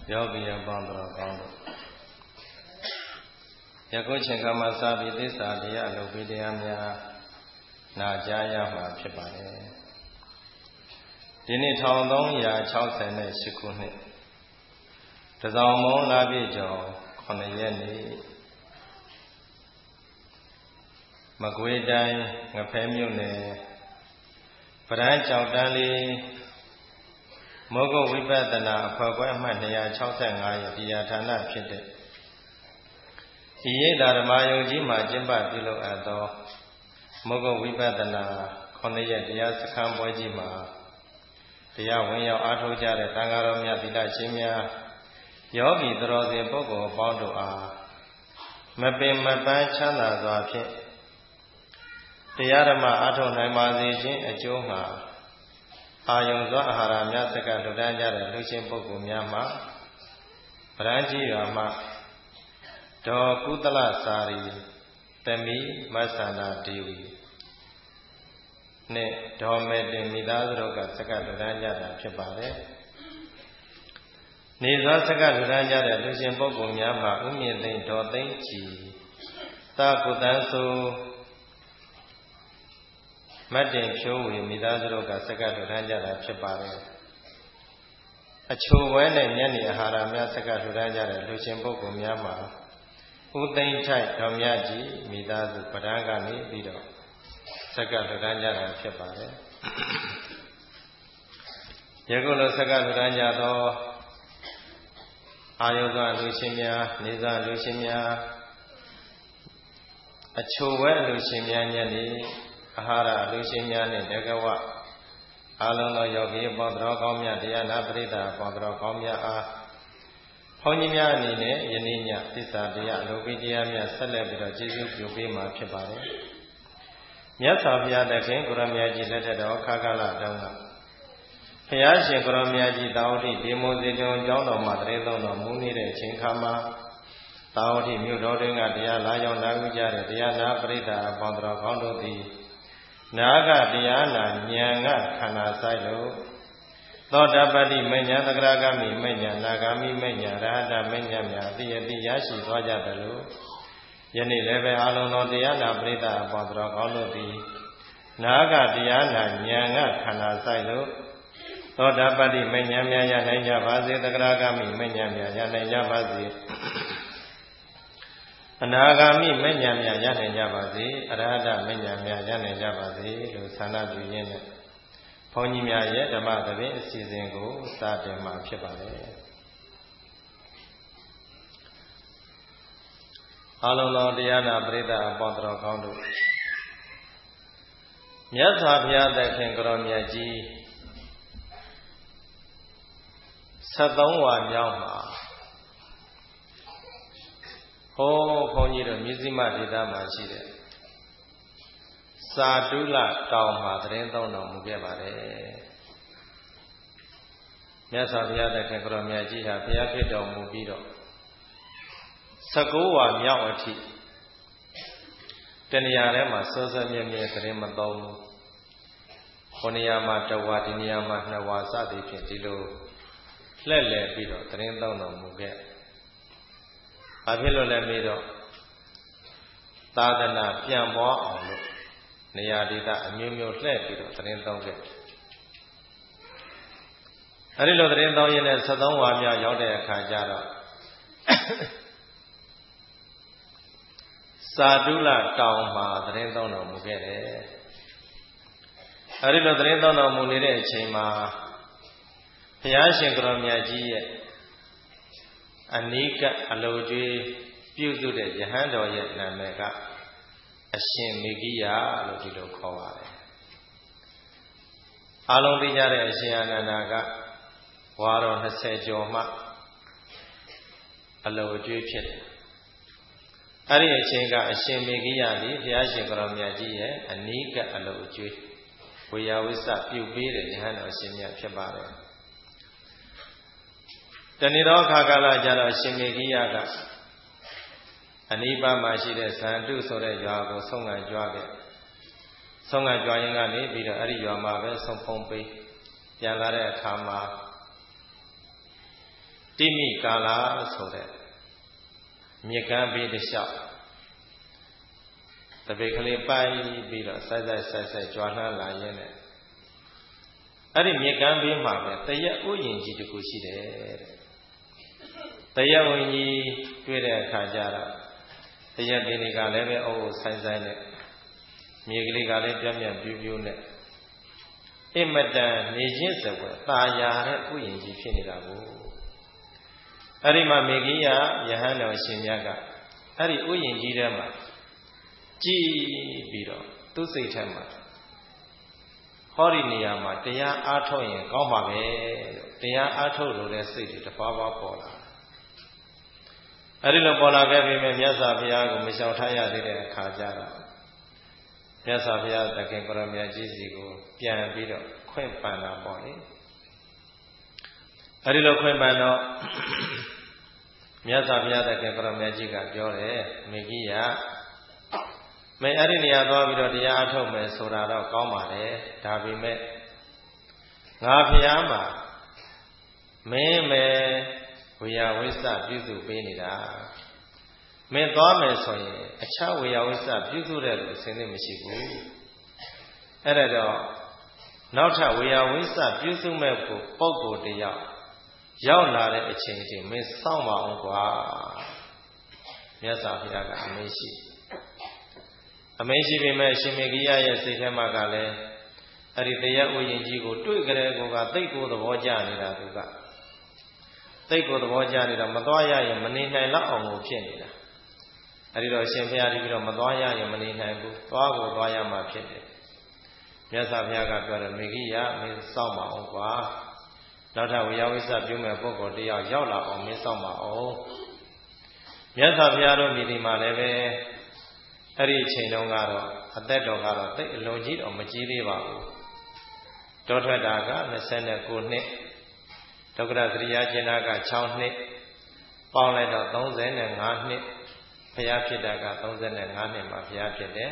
ယောဂီရပေါင်းတော်ကောင်းတို့ယခုချိန်ကမှစပြီးသစ္စာတရားအလုပ်ပြီးတရားများနာကြားရမှာဖြစ်ပါတယ်ဒီနေ့1368ခုနှစ်တစောင်းမုံလပြည့်ကျော်9ရက်နေ့မကွေးတိုင်းငဖဲမြို့နယ်ပရန်ကြောက်တန်းလေးမောဂဝိပဿနာအဖွဲ့ခွဲအမှတ်265ရဲ့တရားဌာနဖြစ်တဲ့ဤရိပ်သာဓမ္မယုံကြီးမှာကျင့်ပပြုလုပ်အပ်သောမောဂဝိပဿနာ9ရက်တရားစခန်းပွဲကြီးမှာတရားဝင်ရောက်အားထုတ်ကြတဲ့တန်ဃာတော်များသီလရှင်များယောဂီတော်စင်ပုဂ္ဂိုလ်အပေါင်းတို့အားမပင်မပန်းချမ်းသာစွာဖြင့်တရားဓမ္မအားထုတ်နိုင်ပါစေခြင်းအကျိုးမှာအာယုံစွာအာဟာရများစက္ကလှူဒါန်းကြတဲ့လူရှင်ပုဂ္ဂိုလ်များမှာဗရန်ကြီးရွာမှာဒေါ်ကုသလစာရီတမီမဆန္ဒဒေဝီနဲ့ဒေါ်မေတင်မိသားစုတို့ကစက္ကလှူဒါန်းကြတာဖြစ်ပါတယ်နေစွာစက္ကလှူဒါန်းကြတဲ့လူရှင်ပုဂ္ဂိုလ်များမှာဥမြင့်သိမ့်ဒေါ်သိမ့်ကြည်သာကုတန်းဆိုမတ်တင်ဖြိုးဝေမိသားစုတို့ကစက္ကလှူဒါန်းကြတာဖြစ်ပါတယ်အချိုဝဲနဲ့ညနေအာဟာရများစက္ကလှူဒါန်းကြတဲ့လူရှင်ပုဂ္ဂိုလ်များမှာဥသိမ့်ထိုက်တော်မြတ်ကြီးမိသားစုပဒန်းကနေပြီးတော့စက္ကလှူဒါန်းကြတာဖြစ်ပါတယ်ယခုလိုစက္ကလှူဒါန်းကြသောအာယုကလူရှင်များနေသာလူရှင်များအချိုဝဲလူရှင်များညနေအာဟာရလူရှင်များနဲ့တကဝအာလုံးသောယောဂီပေါင်းတော်ကောင်းများတရားနာပရိသတ်ပေါင်းတော်ကောင်းများအားဘုန်းကြီးများအနေနဲ့ယနေ့ညသစ္စာတရားအလုပ်ပြီးတရားများဆက်လက်ပြီးတော့ကျေးဇူးပြုပေးမှာဖြစ်ပါတယ်မြတ်စွာဘုရားသခင်ကိုရမကြီးလက်ထက်တော်ခါကာလတုန်းကဘုရားရှင်ကိုရမကြီးတာဝတိဒီမိုဇေတုံကျောင်းတော်မှာတရေသုံးတော်မူနေတဲ့အချိန်ခါမှာတာဝတိမြို့တော်တွင်ကတရားလာကြောင်းနာယူကြတဲ့တရားနာပရိသတ်ပေါင်းတော်ကောင်းတို့သည်နာဂတရားနာဉာဏ်ကခန္ဓာဆိုင်လို့သောတာပတ္တိမဉ္ဇဏ်သဂရဂမိမဉ္ဇဏ်နာဂာမိမဉ္ဇဏ်ရဟတမဉ္ဇဏ်များအတိအတိရရှိသွားကြတယ်လို့ယနေ့လည်းပဲအလုံးတော်တရားနာပရိသတ်အပေါင်းတော်ကောင်းတို့သည်နာဂတရားနာဉာဏ်ကခန္ဓာဆိုင်လို့သောတာပတ္တိမဉ္ဇဏ်များရနိုင်ကြပါစေသဂရဂမိမဉ္ဇဏ်များရနိုင်ကြပါစေအနာဂါမိမဉ္ဇဏ်များရနိုင်ကြပါစေအရဟတမဉ္ဇဏ်များရနိုင်ကြပါစေလို့ဆန္ဒပြုရင်းနဲ့ဘုန်းကြီးများရဲ့ဓမ္မသဘင်အစီအစဉ်ကိုစတင်မှာဖြစ်ပါတယ်အလုံးစုံတရားနာပရိသတ်အပေါင်းတော်ကောင်းတို့မြတ်စွာဘုရားသခင်ကိုရောမြတ်ကြီး73ဝါမြောက်မှာဟောဘုန်းကြီးတို့မြစ်စိမဒေသမှာရှိတဲ့စာတုလတောင်မှာသတင်းသုံးတော်မူခဲ့ပါတယ်မြတ်စွာဘုရားသခင်ကိုရောမြတ်ကြီးဟာဘုရားဖြစ်တော်မူပြီးတော့19ဝါမြောက်အထိတဏှာထဲမှာစောစောမြဲမြဲသတင်းမသုံးဘူးခုနေရာမှာ1ဝါဒီနေရာမှာ2ဝါစသည်ဖြင့်ဒီလိုလှည့်လည်ပြီးတော့သတင်းသုံးတော်မူခဲ့ဘာဖြစ်လို့လဲမေးတော့သာသနာပြန်ပွားအောင်လို့နေရာဒေသအမျိုးမျိုးလှည့်ပြီးတော့သတင်းသုံးခဲ့အဲဒီလိုသတင်းသုံးရင်းနဲ့73ဝါမြောက်ရောက်တဲ့အခါကျတော့စာတုလတောင်မှာသတင်းသုံးတော်မူခဲ့တယ်အဲဒီလိုသတင်းသုံးတော်မူနေတဲ့အချိန်မှာဘုရားရှင်ကိုရောမြတ်ကြီးရဲ့အနိကအလိုကျွေးပြုစုတဲ့ယဟန်တော်ရဲ့နာမည်ကအရှင်မေဂိယလို့ဒီလိုခေါ်ပါတယ်အားလုံးသိကြတဲ့အရှင်အာနန္ဒာကဝါတော်20ကျော်မှအလိုကျွေးဖြစ်တယ်အဲ့ဒီအချိန်ကအရှင်မေဂိယသည်ဘုရားရှင်ကိုရောမြတ်ကြီးရဲ့အနိကအလိုကျွေးဝေယဝိစ္စပြုပေးတဲ့ယဟန်တော်ရှင်မြတ်ဖြစ်ပါတယ်တဏှိတော်ခါကာလကျတော့ရှင်မေဂိယကအနိဗ္ဗာန်မှာရှိတဲ့ဇန္တုဆိုတဲ့ရွာကိုဆုံးခံကြွားခဲ့ဆုံးခံကြွားရင်ကနေပြီးတော့အဲ့ဒီရွာမှာပဲဆုံးဖုံးပေးပြန်လာတဲ့အခါမှာတိမိကာလာဆိုတဲ့မြေကမ်းဘေးတစ်လျှောက်တပိတ်ကလေးပိုက်ပြီးတော့စိုက်ကြွားလှမ်းလာရင်းနဲ့အဲ့ဒီမြေကမ်းဘေးမှာပဲတရက်ဥယျာဉ်ကြီးတစ်ခုရှိတယ်တဲ့တရက်ဥယျာဉ်ကြီးတွေ့တဲ့အခါကျတော့တရက်ဒီနေ့ကလည်းပဲအုပ်ဆိုင်နဲ့မြေကလေးကလည်းပြပြပြူးပြူးနဲ့အမတန်နေချင်းစပွဲတာယာတဲ့ဥယျာဉ်ကြီးဖြစ်နေတာကိုအဲ့ဒီမှာမေဂိယယဟန်တော်ရှင်မြတ်ကအဲ့ဒီဥယျာဉ်ကြီးထဲမှာကြည်ပြီးတော့သူ့စိတ်ထဲမှာဟောဒီနေရာမှာတရားအားထုတ်ရင်ကောင်းပါပဲတရားအားထုတ်လို့တဲ့စိတ်တွေတပွားပွားပေါ်လာအဲ့ဒီလိုပေါ်လာခဲ့ပြီမြတ်စွာဘုရားကိုမလျှောက်ထားရသေးတဲ့အခါကျတော့မြတ်စွာဘုရားသခင်ကိုရမကြီးစီကိုပြန်ပြီးတော့ခွင့်ပန်တာပေါ့လေအဲ့ဒီလိုခွင့်ပန်တော့မြတ်စွာဘုရားသခင်ကိုရမကြီးကပြောတယ်မေဂိယမင်းအဲ့ဒီနေရာသွားပြီးတော့တရားအထုတ်မယ်ဆိုတာတော့ကောင်းပါတယ်ဒါပေမဲ့ငါဖျားမှာမင်းမယ်ဝေယဝိစ္စပြုစုပေးနေတာမင်းသွားမယ်ဆိုရင်အခြားဝေယဝိစ္စပြုစုတဲ့လူအစဉ်နဲ့မရှိဘူးအဲ့ဒါတော့နောက်ထပ်ဝေယဝိစ္စပြုစုမဲ့ပုဂ္ဂိုလ်တယောက်ရောက်လာတဲ့အချိန်အထိမင်းစောင့်ပါအောင်ကွာမြတ်စွာဘုရားကအမင်းရှိပေမဲ့ရှင်မေဂိယရဲ့စိတ်ထဲမှာကလည်းအဲ့ဒီတရားဥယျာဉ်ကြီးကိုတွေ့ကြတဲ့ကောကသိတ်ကိုသဘောကျနေတာသူကသိတ်ကိုသဘောကျနေတာမသွားရရင်မနေနိုင်တော့အောင်ကိုဖြစ်နေတာအဲ့ဒီတော့ရှင်ဘုရားဒီပြီးတော့မသွားရရင်မနေနိုင်ဘူးသွားကိုသွားရမှဖြစ်တယ်မြတ်စွာဘုရားကပြောတယ်မေဂိယမင်းစောင့်ပါအောင်ကွာနောက်ထပ်ဝေယဝိစ္စပြုမဲ့ပုဂ္ဂိုလ်တယောက်ရောက်လာအောင်မင်းစောင့်ပါအောင်မြတ်စွာဘုရားတို့မြည်ဒီမှာလည်းပဲအဲ့ဒီအချိန်တုန်းကတော့အသက်တော်ကတော့သိအလုံးကြီးတော့မကြီးသေးပါဘူးတောထွက်တာက29နှစ်ဒုက္ခရသရိယာကျင်နာက6နှစ်ပေါင်းလိုက်တော့35နှစ်ဘုရားဖြစ်တာက35နှစ်မှာဘုရားဖြစ်တယ်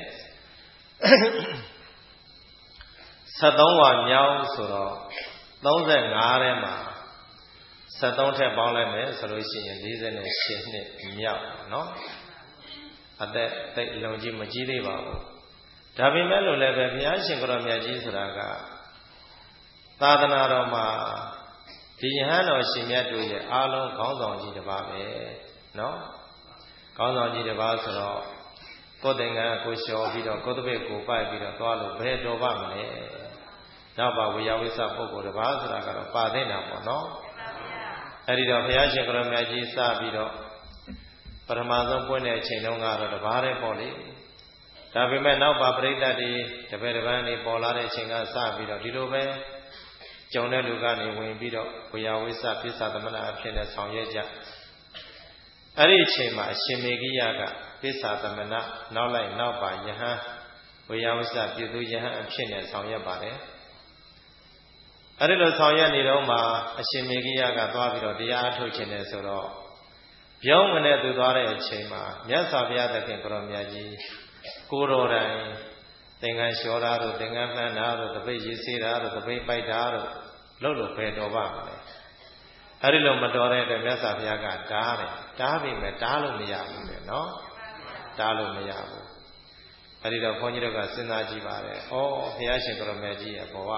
73ဝါမြောက်ဆိုတော့35ထဲမှာ73ထက်ပေါင်းလိုက်မယ်ဆိုလို့ရှိရင်48နှစ်မြောက်နော်အသက်သိအလုံးကြီးမကြီးသေးပါဘူးဒါပေမဲ့လို့လည်းပဲဘုရားရှင်ကိုရောမြတ်ကြီးဆိုတာကသာသနာတော်မှာဒီယဟန်တော်ရှင်မြတ်တို့ရဲ့အားလုံးခေါင်းဆောင်ကြီးတစ်ပါးပဲနော်ခေါင်းဆောင်ကြီးတစ်ပါးဆိုတော့ကိုယ်သင်္ကန်းကိုလျှော်ပြီးတော့ကိုယ်တပည့်ကိုပိုက်ပြီးတော့သွားလို့ဘယ်တော်ပါမလဲနောက်ပါဝေယဝိစ္စပုဂ္ဂိုလ်တစ်ပါးဆိုတာကတော့ပါသိနေတာပေါ့နော်အဲ့ဒီတော့ဘုရားရှင်ကိုရောမြတ်ကြီးစပြီးတော့ပထမဆုံးပွင့်တဲ့အချိန်တုန်းကတော့တပါးတည်းပေါ့လေဒါပေမဲ့နောက်ပါပြိဿတ်တွေတပည့်တစ်ပန်းတွေပေါ်လာတဲ့အချိန်ကစပြီးတော့ဒီလိုပဲကြုံတဲ့လူကနေဝင်ပြီးတော့ဝေယဝိစ္စပိဿသမဏအဖြစ်နဲ့ဆောင်ရွက်ကြအဲ့ဒီအချိန်မှာအရှင်မေဂိယကပိဿသမဏနောက်လိုက်နောက်ပါယဟန်ဝေယဝိစ္စပြုသူယဟန်အဖြစ်နဲ့ဆောင်ရွက်ပါတယ်အဲ့ဒီလိုဆောင်ရွက်နေတော့မှအရှင်မေဂိယကသွားပြီးတော့တရားအထုတ်ခြင်းနဲ့ဆိုတော့ပြောင်းမနဲ့သူသွားတဲ့အချိန်မှာမြတ်စွာဘုရားသခင်ကိုရောမြတ်ကြီးကိုတော်တိုင်သင်္ကန်းလျှော်တာတို့သင်္ကန်းမှန်းတာတို့တပိတ်ရေးစေးတာတို့တပိတ်ပိုက်တာတို့လို့ဘယ်တော်ပါမလဲအဲ့ဒီလိုမတော်တဲ့အတွက်မြတ်စွာဘုရားကတားတယ်တားပြီမဲ့တားလို့မရဘူးလေနော်တားလို့မရဘူးအဲ့ဒီတော့ဘုန်းကြီးတို့ကစဉ်းစားကြည့်ပါတယ်ဩဘုရားရှင်ကိုရောမြတ်ကြီးရဲ့ဘဝဟာ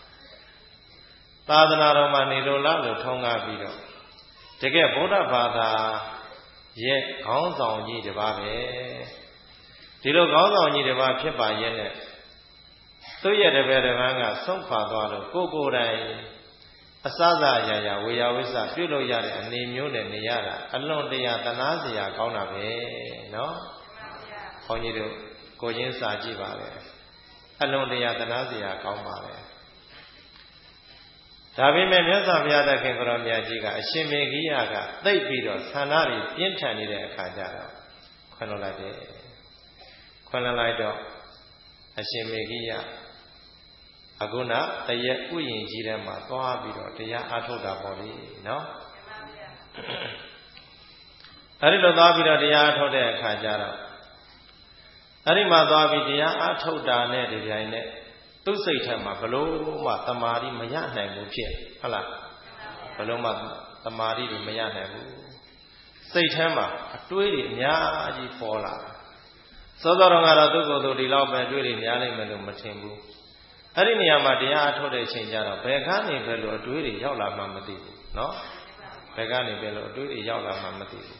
သာသနာတော်မှာနေလို့လားလို့ထုံးကားပြီးတော့တကယ်ဗုဒ္ဓဘာသာရဲ့ခေါင်းဆောင်ကြီးတစ်ပါးပဲဒီလိုခေါင်းဆောင်ကြီးတစ်ပါးဖြစ်ပါရဲ့နဲ့သူ့ရဲ့တပည့်တစ်ပန်းကဆုံးခွာသွားလို့ကိုယ်တိုင်အစစအရာရာဝေယဝိစ္စပြုလို့ရတဲ့အနေမျိုးနဲ့နေရတာအလွန်တရာသနာစရာကောင်းတာပဲနော်ဘုန်းကြီးတို့ကိုချင်းစာကြည့်ပါလေအလွန်တရာသနာစရာကောင်းပါလေဒါပေမဲ့မြတ်စွာဘုရားသခင်ကိုရောမြတ်ကြီးကအရှင်မေဂိယကသိပ်ပြီးတော့ဆန္ဒတွေပြင်းထန်နေတဲ့အခါကျတော့ခွင့်လွှတ်လိုက်တယ်ခွင့်လွှတ်လိုက်တော့အရှင်မေဂိယအခုနတရက်ဥယျာဉ်ကြီးထဲမှာသွားပြီးတော့တရားအားထုတ်တာပေါ့လေနော်အဲဒီလိုသွားပြီးတော့တရားအားထုတ်တဲ့အခါကျတော့အဲဒီမှာသွားပြီးတရားအားထုတ်တာနဲ့ဒီကြိုင်နဲ့သူ့စိတ်ထဲမှာဘလို့မှတမာရီမရနိုင်ဘူးဖြစ်ဟုတ်လားဘလို့မှတမာတိတွေမရနိုင်ဘူးစိတ်ထဲမှာအတွေးတွေအများကြီးပေါ်လာစောစောတော့ကတော့သူ့ကိုယ်သူဒီလောက်ပဲအတွေးတွေများနိုင်မယ်လို့မထင်ဘူးအဲ့ဒီနေရာမှာတရားအထုတ်တဲ့အချိန်ကျတော့ဘယ်ကနေပဲလို့အတွေးတွေရောက်လာမှမသိဘူးနော်ဘယ်ကနေပဲလို့အတွေးတွေရောက်လာမှမသိဘူး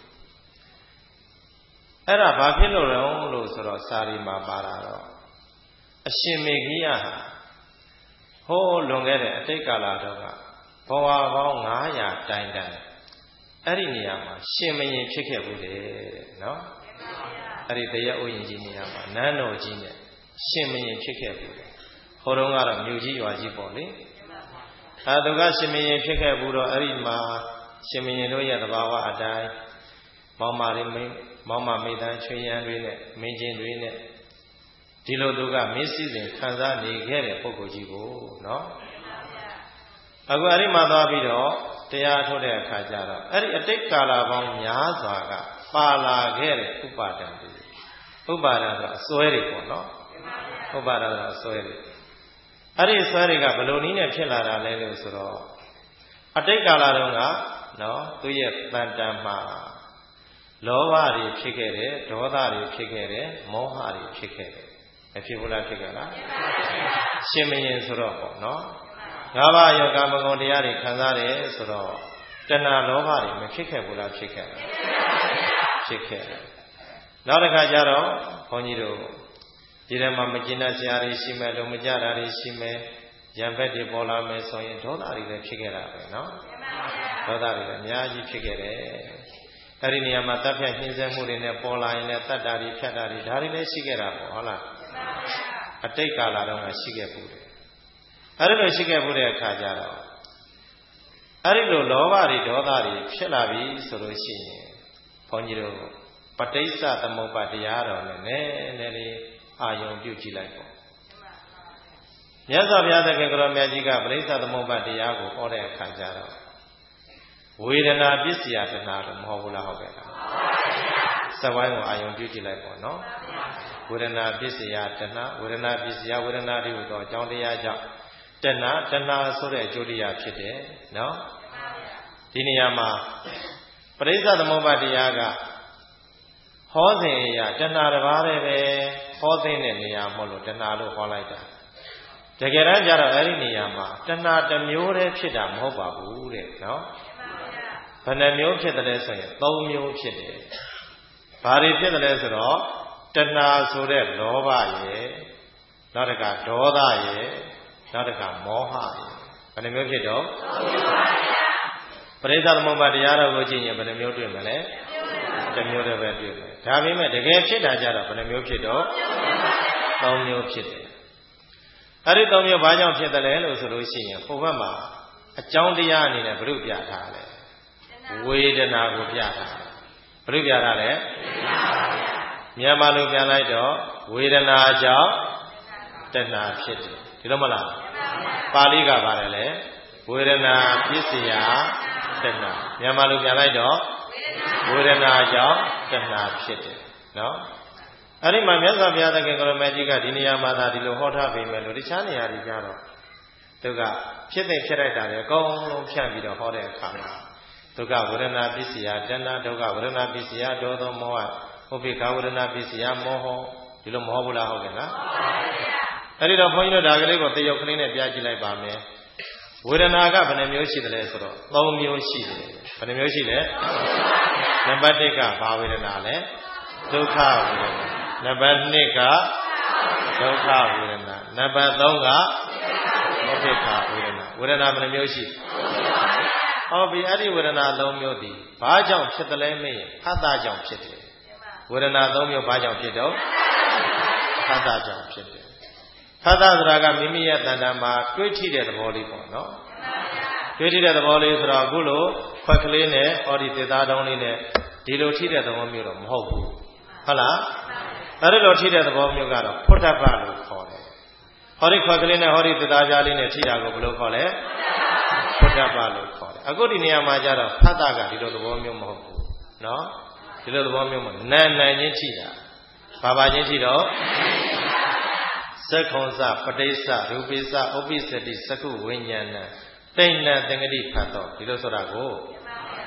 အဲ့ဒါဘာဖြစ်လို့လဲလို့ဆိုတော့စာရီမှာပါတာတော့အရှင်မေဂိယဟာဟိုးလွန်ခဲ့တဲ့အတိတ်ကာလတုန်းကဘဝပေါင်း900တိုင်တိုင်အဲ့ဒီနေရာမှာရှင်မရင်ဖြစ်ခဲ့ဘူးတဲ့နော်အဲ့ဒီတရားဥယျာဉ်ကြီးနေရာမှာနန်းတော်ကြီးနဲ့ရှင်မရင်ဖြစ်ခဲ့ဘူးတဲ့ဟိုတုန်းကတော့မြို့ကြီးရွာကြီးပေါ့လေအဲသူကရှင်မရင်ဖြစ်ခဲ့ဘူးတော့အဲ့ဒီမှာရှင်မရင်တို့ရဲ့သဘာဝအတိုင်းမောင်မာလေးမောင်မာမိသားချွေရန်တွေနဲ့မင်းချင်းတွေနဲ့ဒီလိုသူကမင်းစည်းစိမ်ခံစားနေခဲ့တဲ့ပုဂ္ဂိုလ်ကြီးကိုနော်အခုအဲ့ဒီမှာသွားပြီးတော့တရားထုတ်တဲ့အခါကျတော့အဲ့ဒီအတိတ်ကာလပေါင်းများစွာကပါလာခဲ့တဲ့ဥပါဒံတွေဥပါဒံဆိုအစွဲတွေပေါ့နော်ဥပါဒံဆိုအစွဲတွေအဲ့ဒီအစွဲတွေကဘယ်လိုနည်းနဲ့ဖြစ်လာတာလဲလို့ဆိုတော့အတိတ်ကာလတုန်းကနော်သူရဲ့တန်တန်မှာလောဘတွေဖြစ်ခဲ့တယ်ဒေါသတွေဖြစ်ခဲ့တယ်မောဟတွေဖြစ်ခဲ့တယ်မဖြစ်ဘူးလားဖြစ်ခဲ့လားရှင်မရင်ဆိုတော့ပေါ့နော်ငါးပါးယောကာမဂုဏ်တရားတွေခံစားတယ်ဆိုတော့တဏှာလောဘတွေမဖြစ်ခဲ့ဘူးလားဖြစ်ခဲ့တယ်ဖြစ်ခဲ့တယ်နောက်တစ်ခါကျတော့ဘုန်းကြီးတို့ဒီထဲမှာမကျင်တတ်စရာတွေရှိမယ်လုံးမကြတာတွေရှိမယ်ရံဘက်တွေပေါ်လာမယ်ဆိုရင်ဒေါသတွေလည်းဖြစ်ခဲ့တာပဲနော်ဒေါသတွေလည်းအများကြီးဖြစ်ခဲ့တယ်အဲ့ဒီနေရာမှာတပ်ဖြတ်နှင်းဆဲမှုတွေနဲ့ပေါ်လာရင်လည်းတတ်တာတွေဖြတ်တာတွေဒါတွေလည်းရှိခဲ့တာပေါ့ဟုတ်လားအတိတ်ကာလတုန်းကရှိခဲ့ဘူးတယ်အဲ့ဒီလိုရှိခဲ့ဘူးတဲ့အခါကျတော့အဲ့ဒီလိုလောဘတွေဒေါသတွေဖြစ်လာပြီဆိုလို့ရှိရင်ဘုန်းကြီးတို့ပဋိစ္စသမုပ္ပါတရားတော်နဲ့နည်းနည်းလေးအာယုံပြုကြည့်လိုက်ပေါ့မြတ်စွာဘုရားသခင်ကိုရောမြတ်ကြီးကပဋိစ္စသမုပ္ပါတရားကိုဟောတဲ့အခါကျတော့ဝေဒနာပစ္စယတဏှာလို့မဟုတ်ဘူးလားဟုတ်ကဲ့လားစက်ဝိုင်းကိုအာယုံပြုကြည့်လိုက်ပေါ့နော်ဝေဒနာပစ္စယတဏှာဝေဒနာပစ္စယဝေဒနာတွေတော့အကြောင်းတရားကြောင့်တဏှာဆိုတဲ့အကျိုးတရားဖြစ်တယ်နော်ဒီနေရာမှာပရိစ္ဆသမုပ္ပါတရားကဟောစဉ်အရာတဏှာတစ်ပါးတည်းပဲဟောသိတဲ့နေရာမဟုတ်လို့တဏှာလို့ဟောလိုက်တာတကယ်တမ်းကျတော့အဲ့ဒီနေရာမှာတဏှာတစ်မျိုးတည်းဖြစ်တာမဟုတ်ပါဘူးတဲ့နော်ဘယ်နှမျိုးဖြစ်တယ်လဲဆိုရင်၃မျိုးဖြစ်တယ်ဘာတွေဖြစ်တယ်လဲဆိုတော့တဏှာဆိုတဲ့လောဘရဲ့နောက်တစ်ခါဒေါသရဲ့နောက်တစ်ခါမောဟရဲ့ဘယ်နှမျိုးဖြစ်တော့ပရိစ္ဆသမုပ္ပါတရားတော်ကိုကြည့်ရင်ဘယ်နှမျိုးတွေ့မလဲတစ်မျိုးတည်းပဲတွေ့မယ်ဒါပေမဲ့တကယ်ဖြစ်တာကြတော့ဘယ်နှမျိုးဖြစ်တော့၃မျိုးဖြစ်တယ်အဲ့ဒီ၃မျိုးဘာကြောင့်ဖြစ်တယ်လဲလို့ဆိုလို့ရှိရင်ဟိုဘက်မှာအကြောင်းတရားအနေနဲ့ဘုရုပြထားတယ်ဝေဒနာကိုပြထားတယ်ဘုရုပြထားတယ်မြန်မာလိုပြန်လိုက်တော့ဝေဒနာကြောင့်တဏှာဖြစ်တယ်ဒီလိုမလားပါဠိကပါတယ်လေဝေဒနာပစ္စယတဏှာမြန်မာလိုပြန်လိုက်တော့ဝေဒနာကြောင့်တဏှာဖြစ်တယ်နော်အဲ့ဒီမှာမြတ်စွာဘုရားသခင်ကိုရမကြီးကဒီနေရာမှာသာဒီလိုဟောထားပေမဲ့လို့တခြားနေရာတွေကြတော့သူကဖြစ်တဲ့ဖြစ်လိုက်တာလေအကုန်လုံးဖြန့်ပြီးတော့ဟောတဲ့အခါမှာဒုက္ခဝေဒနာပစ္စယတဏှာဒုက္ခဝေဒနာပစ္စယဒေါသမောဟဥပိ္ပခဝေဒနာပစ္စယမောဟဒီလိုမဟုတ်ဘူးလားဟုတ်ကဲ့လားအဲ့ဒီတော့ဘုန်းကြီးတို့ဒါကလေးကိုတရုပ်ကလေးနဲ့ပြကြည့်လိုက်ပါမယ်ဝေဒနာကဘယ်နှမျိုးရှိတယ်လဲဆိုတော့၃မျိုးရှိတယ်ဘယ်နှမျိုးရှိလဲနံပါတ်1ကဘာဝေဒနာလဲဒုက္ခဝေဒနာနံပါတ်2ကဒုက္ခဝေဒနာနံပါတ်3ကဥပိ္ပခဝေဒနာဝေဒနာဘယ်နှမျိုးရှိဟောပြီအဲ့ဒီဝေဒနာ၃မျိုးဒီဘာကြောင့်ဖြစ်တယ်လဲမေးရင်ဖတ်တာကြောင့်ဖြစ်တယ်ဝေဒနာ၃မျိုးဘာကြောင့်ဖြစ်တော့ဖတ်တာကြောင့်ဖြစ်တယ်ဖတ်တာဆိုတာကမိမိရဲ့တဏ္ဍာမှာတွေးထိတဲ့သဘောလေးပေါ့နော်တွေးထိတဲ့သဘောလေးဆိုတော့အခုလိုခွက်ကလေးနဲ့ဟောဒီသေသားတောင်းလေးနဲ့ဒီလိုထိတဲ့သဘောမျိုးတော့မဟုတ်ဘူးဟုတ်လားအဲ့ဒီလိုထိတဲ့သဘောမျိုးကတော့ဖွတ်တပလို့ခေါ်တယ်ဟောဒီခွက်ကလေးနဲ့ဟောဒီသေသားပြားလေးနဲ့ထိတာကိုဘယ်လိုခေါ်လဲဖွတ်တပလို့ခေါ်တယ်အခုဒီနေရာမှာကျတော့ဖတ်တာကဒီလိုသဘောမျိုးမဟုတ်ဘူးနော်ဒီလိုသဘောမျိုးမဟုတ်နာနာချင်းထိတာဘာချင်းထိတော့သက္ခုံစပဋိစ္စရူပိစ္စဥပိစ္စတိသကုဝိညာဏတိဏ္ဏသင်္ကတိဖတ်တော့ဒီလိုဆိုတာကို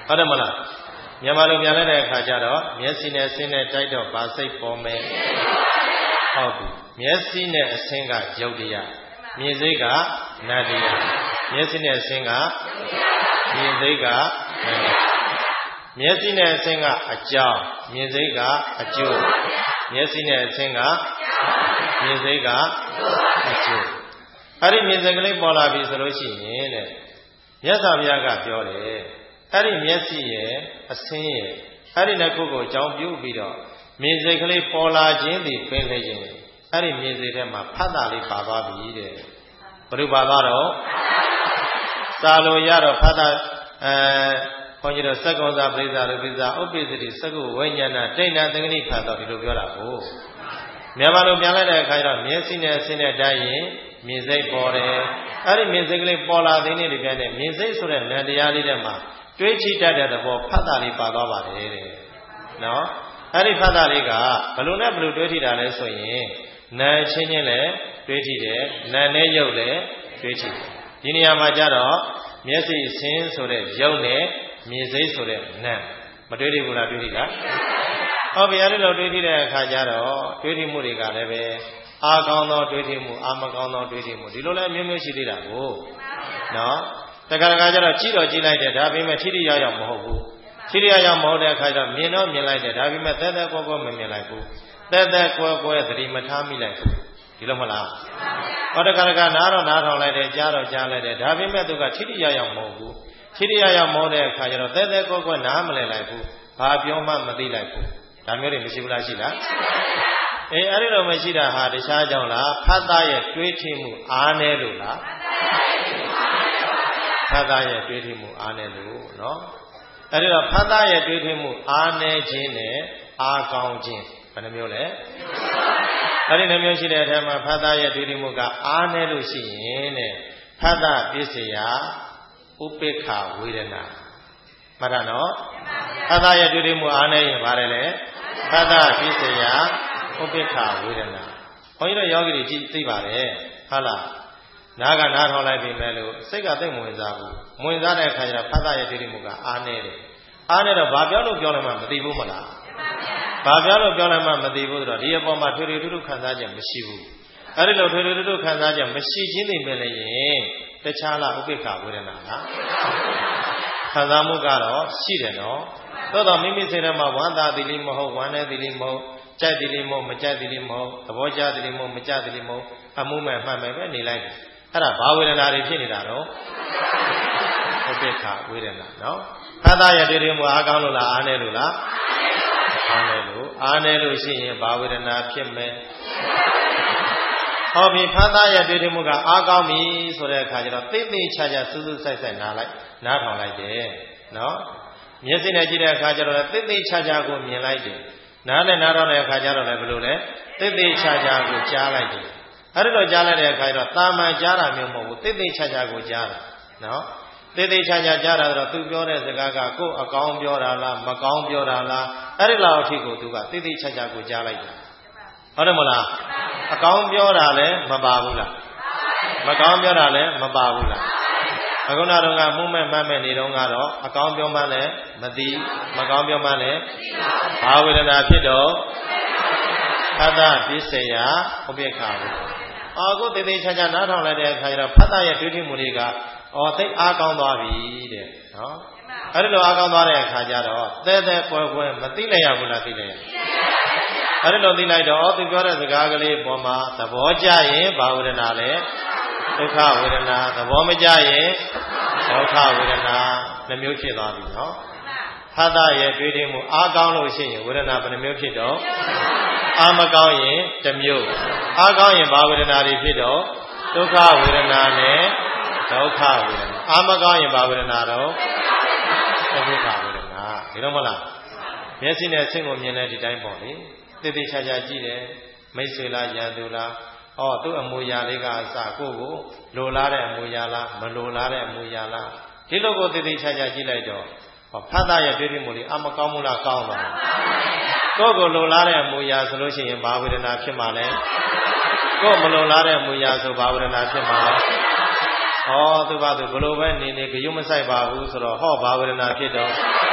ဟုတ်တယ်မလားမြန်မာလိုပြန်လိုက်တဲ့အခါကျတော့မျက်စိနဲ့အဆင်းနဲ့တိုက်တော့ဗာစိတ်ပေါ်မယ်ဟုတ်ပြီမျက်စိနဲ့အဆင်းကယုတ်တရားမြင်စိတ်ကနတ်တရားမျက်စိနဲ့အဆင်းကမြင်စိတ်ကမျက်စိနဲ့အဆင်းကအကြောင်းမြင်စိတ်ကအကျိုးမျက်စိနဲ့အဆင်းကမြင်စိတ်ကအကျိုးအဲ့ဒီမြင်စိတ်ကလေးပေါ်လာပြီဆိုလို့ရှိရင်တဲ့မြတ်စွာဘုရားကပြောတယ်အဲ့ဒီမျက်စိရဲ့အဆင်းရဲ့အဲ့ဒီနှစ်ခုကိုအကြောင်းပြုပြီးတော့မြင်စိတ်ကလေးပေါ်လာခြင်းဒီပင်လေခြင်းအဲ့ဒီမြင်စိတ်ထဲမှာဖတ်တာလေးပါသွားပြီတဲ့ဘယ်လိုပါသွားတော့စာလို့ရတော့ဖတ်တာခွန်ကြီးတို့စက္ကုံစာပရိစ္ဆာလူပိစ္ဆာဥပ္ပိသတိစက္ကုဝိညာဏတိဏ္ဍသင်္ကတိဖတ်တော့ဒီလိုပြောတာကိုမြန်မာလိုပြန်လိုက်တဲ့အခါကျတော့မျက်စိနဲ့အဆင်းနဲ့တိုက်ရင်မြင်စိတ်ပေါ်တယ်အဲ့ဒီမြင်စိတ်ကလေးပေါ်လာတဲ့နေ့ဒီပြန်နဲ့မြင်စိတ်ဆိုတဲ့ဉာဏ်တရားလေးထဲမှာတွေးကြည့်တတ်တဲ့သဘောဖတ်တာလေးပါသွားပါတယ်တဲ့နော်အဲ့ဒီဖတ်တာလေးကဘယ်လိုနဲ့ဘယ်လိုတွေးကြည့်တာလဲဆိုရင်နာချင်းချင်းလည်းတွေးကြည့်တယ်နာနဲ့ရုပ်လည်းတွေးကြည့်တယ်ဒီနေရာမှာကျတော့မျက်စိအဆင်းဆိုတဲ့ရုပ်နဲ့မြင်စိတ်ဆိုတဲ့နာမတွေးကြည့်ဘူးလားတွေးကြည့်လားဟုတ်ပြီအဲ့ဒီလိုတွေးကြည့်တဲ့အခါကျတော့တွေးကြည့်မှုတွေကလည်းပဲအာကောင်းသောတွေးကြည့်မှုအာမကောင်းသောတွေးကြည့်မှုဒီလိုလည်းမျိုးမျိုးရှိသေးတာကိုနော်တခါတခါကျတော့ကြည့်တော့ကြည့်လိုက်တယ်ဒါပေမဲ့ထိထိရောက်ရောက်မဟုတ်ဘူးထိထိရောက်ရောက်မဟုတ်တဲ့အခါကျတော့မြင်တော့မြင်လိုက်တယ်ဒါပေမဲ့သက်သက်ကွဲကွဲမမြင်လိုက်ဘူးသက်သက်ကွဲကွဲသတိမထားမိလိုက်ဘူးဒီလိုမလားဟောတခါတခါနားတော့နားထောင်လိုက်တယ်ကြားတော့ကြားလိုက်တယ်ဒါပေမဲ့သူကထိထိရောက်ရောက်မဟုတ်ဘူးထိထိရောက်ရောက်မဟုတ်တဲ့အခါကျတော့သက်သက်ကွဲကွဲနားမလည်လိုက်ဘူးဘာပြောမှမသိလိုက်ဘူးဒါမျိုးတွေမရှိဘူးလားရှိလားအဲ့ဒီလိုမရှိတာဟာတခြားကြောင့်လားဖတ်သားရဲ့တွေးထိမှုအားနည်းလို့လားဖတ်သားရဲ့တွေးထိမှုအားနည်းလို့နော်အဲ့ဒီတော့ဖတ်သားရဲ့တွေးထိမှုအားနည်းခြင်းနဲ့အားကောင်းခြင်းဘယ်နှမျိုးလဲအဲ့ဒီနှမျိုးရှိတဲ့အထက်မှာဖတ်သားရဲ့တွေးထိမှုကအားနည်းလို့ရှိရင်တဲ့ဖတ်သားပစ္စယဥပိ္ပခဝေဒနာမှတ်တာနော်ဖတ်သားရဲ့တွေးထိမှုအားနည်းရင်ဗါတယ်လေဖတ်သားပစ္စယဥပိ္ပခဝေဒနာဘုန်းကြီးတို့ယောဂီတွေကြည့်သိပါတယ်ဟုတ်လားနားကနားထောင်လိုက်ပြီမဲ့လို့စိတ်ကသိမ့်ဝင်စားဘူးဝင်စားတဲ့အခါကျတော့ဖတ်သားရဲ့တွေ့မှုကအားနေတယ်အားနေတော့ဘာပြောလို့ပြောလိုက်မှမသိဘူးမလားဘာပြောလို့ပြောလိုက်မှမသိဘူးဆိုတော့ဒီအပေါ်မှာထွေထွေထူးထူးခံစားချက်မရှိဘူးအဲ့ဒီလိုထွေထွေထူးထူးခံစားချက်မရှိခြင်းသိမြင်လည်းရင်တခြားလားဥပိ္ပခဝေဒနာလားခံစားမှုကတော့ရှိတယ်နော်သို့တော့မိမိစိတ်ထဲမှာဝမ်းသာသည်လေးမဟုတ်ဝမ်းနည်းသည်လေးမဟုတ်ကြိုက်သည်လေးမဟုတ်မကြိုက်သည်လေးမဟုတ်သဘောကျသည်လေးမဟုတ်မကြသည်လေးမဟုတ်အမှုမဲ့မှန်မဲ့ပဲနေလိုက်တယ်အဲ့ဒါဘာဝေဒနာတွေဖြစ်နေတာတော့ဥပိ္ပခဝေဒနာနော်ဖတ်သားရဲ့တွေ့တယ်မှုအားကောင်းလို့လားအားနည်းလို့လားအားနည်းလို့ရှိရင်ဘာဝေဒနာဖြစ်မယ်ဟောပြီဖတ်သားရဲ့တွေ့တယ်မှုကအားကောင်းပြီဆိုတဲ့အခါကျတော့သိသိချာချာစူးစူးဆိုင်ဆိုင်နားထောင်လိုက်တယ်နော်မျက်စိနဲ့ကြည့်တဲ့အခါကျတော့လည်းသိသိချာချာကိုမြင်လိုက်တယ်နားနဲ့နားထောင်တဲ့အခါကျတော့လည်းဘယ်လိုလဲသိသိချာချာကိုကြားလိုက်တယ်အဲ့ဒီတော့ကြားလိုက်တဲ့အခါကျတော့တာမန်ကြားတာမျိုးမဟုတ်ဘူးသိသိချာချာကိုကြားတာနော်သိသိချာချာကြားတာဆိုတော့သူပြောတဲ့စကားကကိုယ်အကောင်းပြောတာလားမကောင်းပြောတာလားအဲ့ဒီလောက်အထိကိုသူကသိသိချာချာကိုကြားလိုက်တယ်ဟုတ်တယ်မလားအကောင်းပြောတာလည်းမပါဘူးလားမကောင်းပြောတာလည်းမပါဘူးလားအခုနောက်တော့ကမှုမဲ့မှတ်မဲ့နေတော့ကတော့အကောင်းပြောမှလည်းမသိမကောင်းပြောမှလည်းဘာဝေဒနာဖြစ်တော့ဖတ်သားပစ္စယဥပိ္ပခဝေဒနာအခုသေသေးချာချာနားထောင်လိုက်တဲ့အခါကျတော့ဖတ်သားရဲ့တွေးထိမှုတွေကသိအားကောင်းသွားပြီတဲ့နော်အဲ့ဒီလိုအားကောင်းသွားတဲ့အခါကျတော့သဲသဲကွယ်ကွယ်မသိလိုက်ရဘူးလားသိလိုက်ရအဲ့ဒီလိုသိလိုက်တော့သူပြောတဲ့စကားကလေးပေါ်မှာသဘောကျရင်ဘာဝေဒနာလဲဒုက္ခဝေဒနာသဘောမကျရင်ဒုက္ခဝေဒနာနှမျိုးဖြစ်သွားပြီနော်ဖတ်သားရဲ့တွေးထိမှုအားကောင်းလို့ရှိရင်ဝေဒနာဘယ်နှမျိုးဖြစ်တော့အားမကောင်းရင်တစ်မျိုးအားကောင်းရင်ဘာဝေဒနာတွေဖြစ်တော့ဒုက္ခဝေဒနာနဲ့ဒုက္ခဝေဒနာအားမကောင်းရင်ဘာဝေဒနာတော့ဒုက္ခဝေဒနာဒီတော့မလားမျက်စိနဲ့ဆင့်ကိုမြင်တဲ့ဒီတိုင်းပေါ့လေသေသေးချာချာကြည့်တယ်မိတ်ဆွေလားရန်သူလားသူ့အမူအရာလေးကအစကိုလိုလားတဲ့အမူအရာလားမလိုလားတဲ့အမူအရာလားဒီလိုကိုသေသေးချာချာကြည့်လိုက်တော့ဖတ်သားရဲ့တွေးပြီးမှုလေးအမကောင်းမှုလားကောင်းပါလားကိုလိုလားတဲ့အမူအရာဆိုလို့ရှိရင်ဘာဝေဒနာဖြစ်မှာလဲကိုမလိုလားတဲ့အမူအရာဆိုဘာဝေဒနာဖြစ်မှာလဲသူဘာသူဘလို့ပဲနေဂယုမဆိုင်ပါဘူးဆိုတော့ဘာဝေဒနာဖြစ်တော့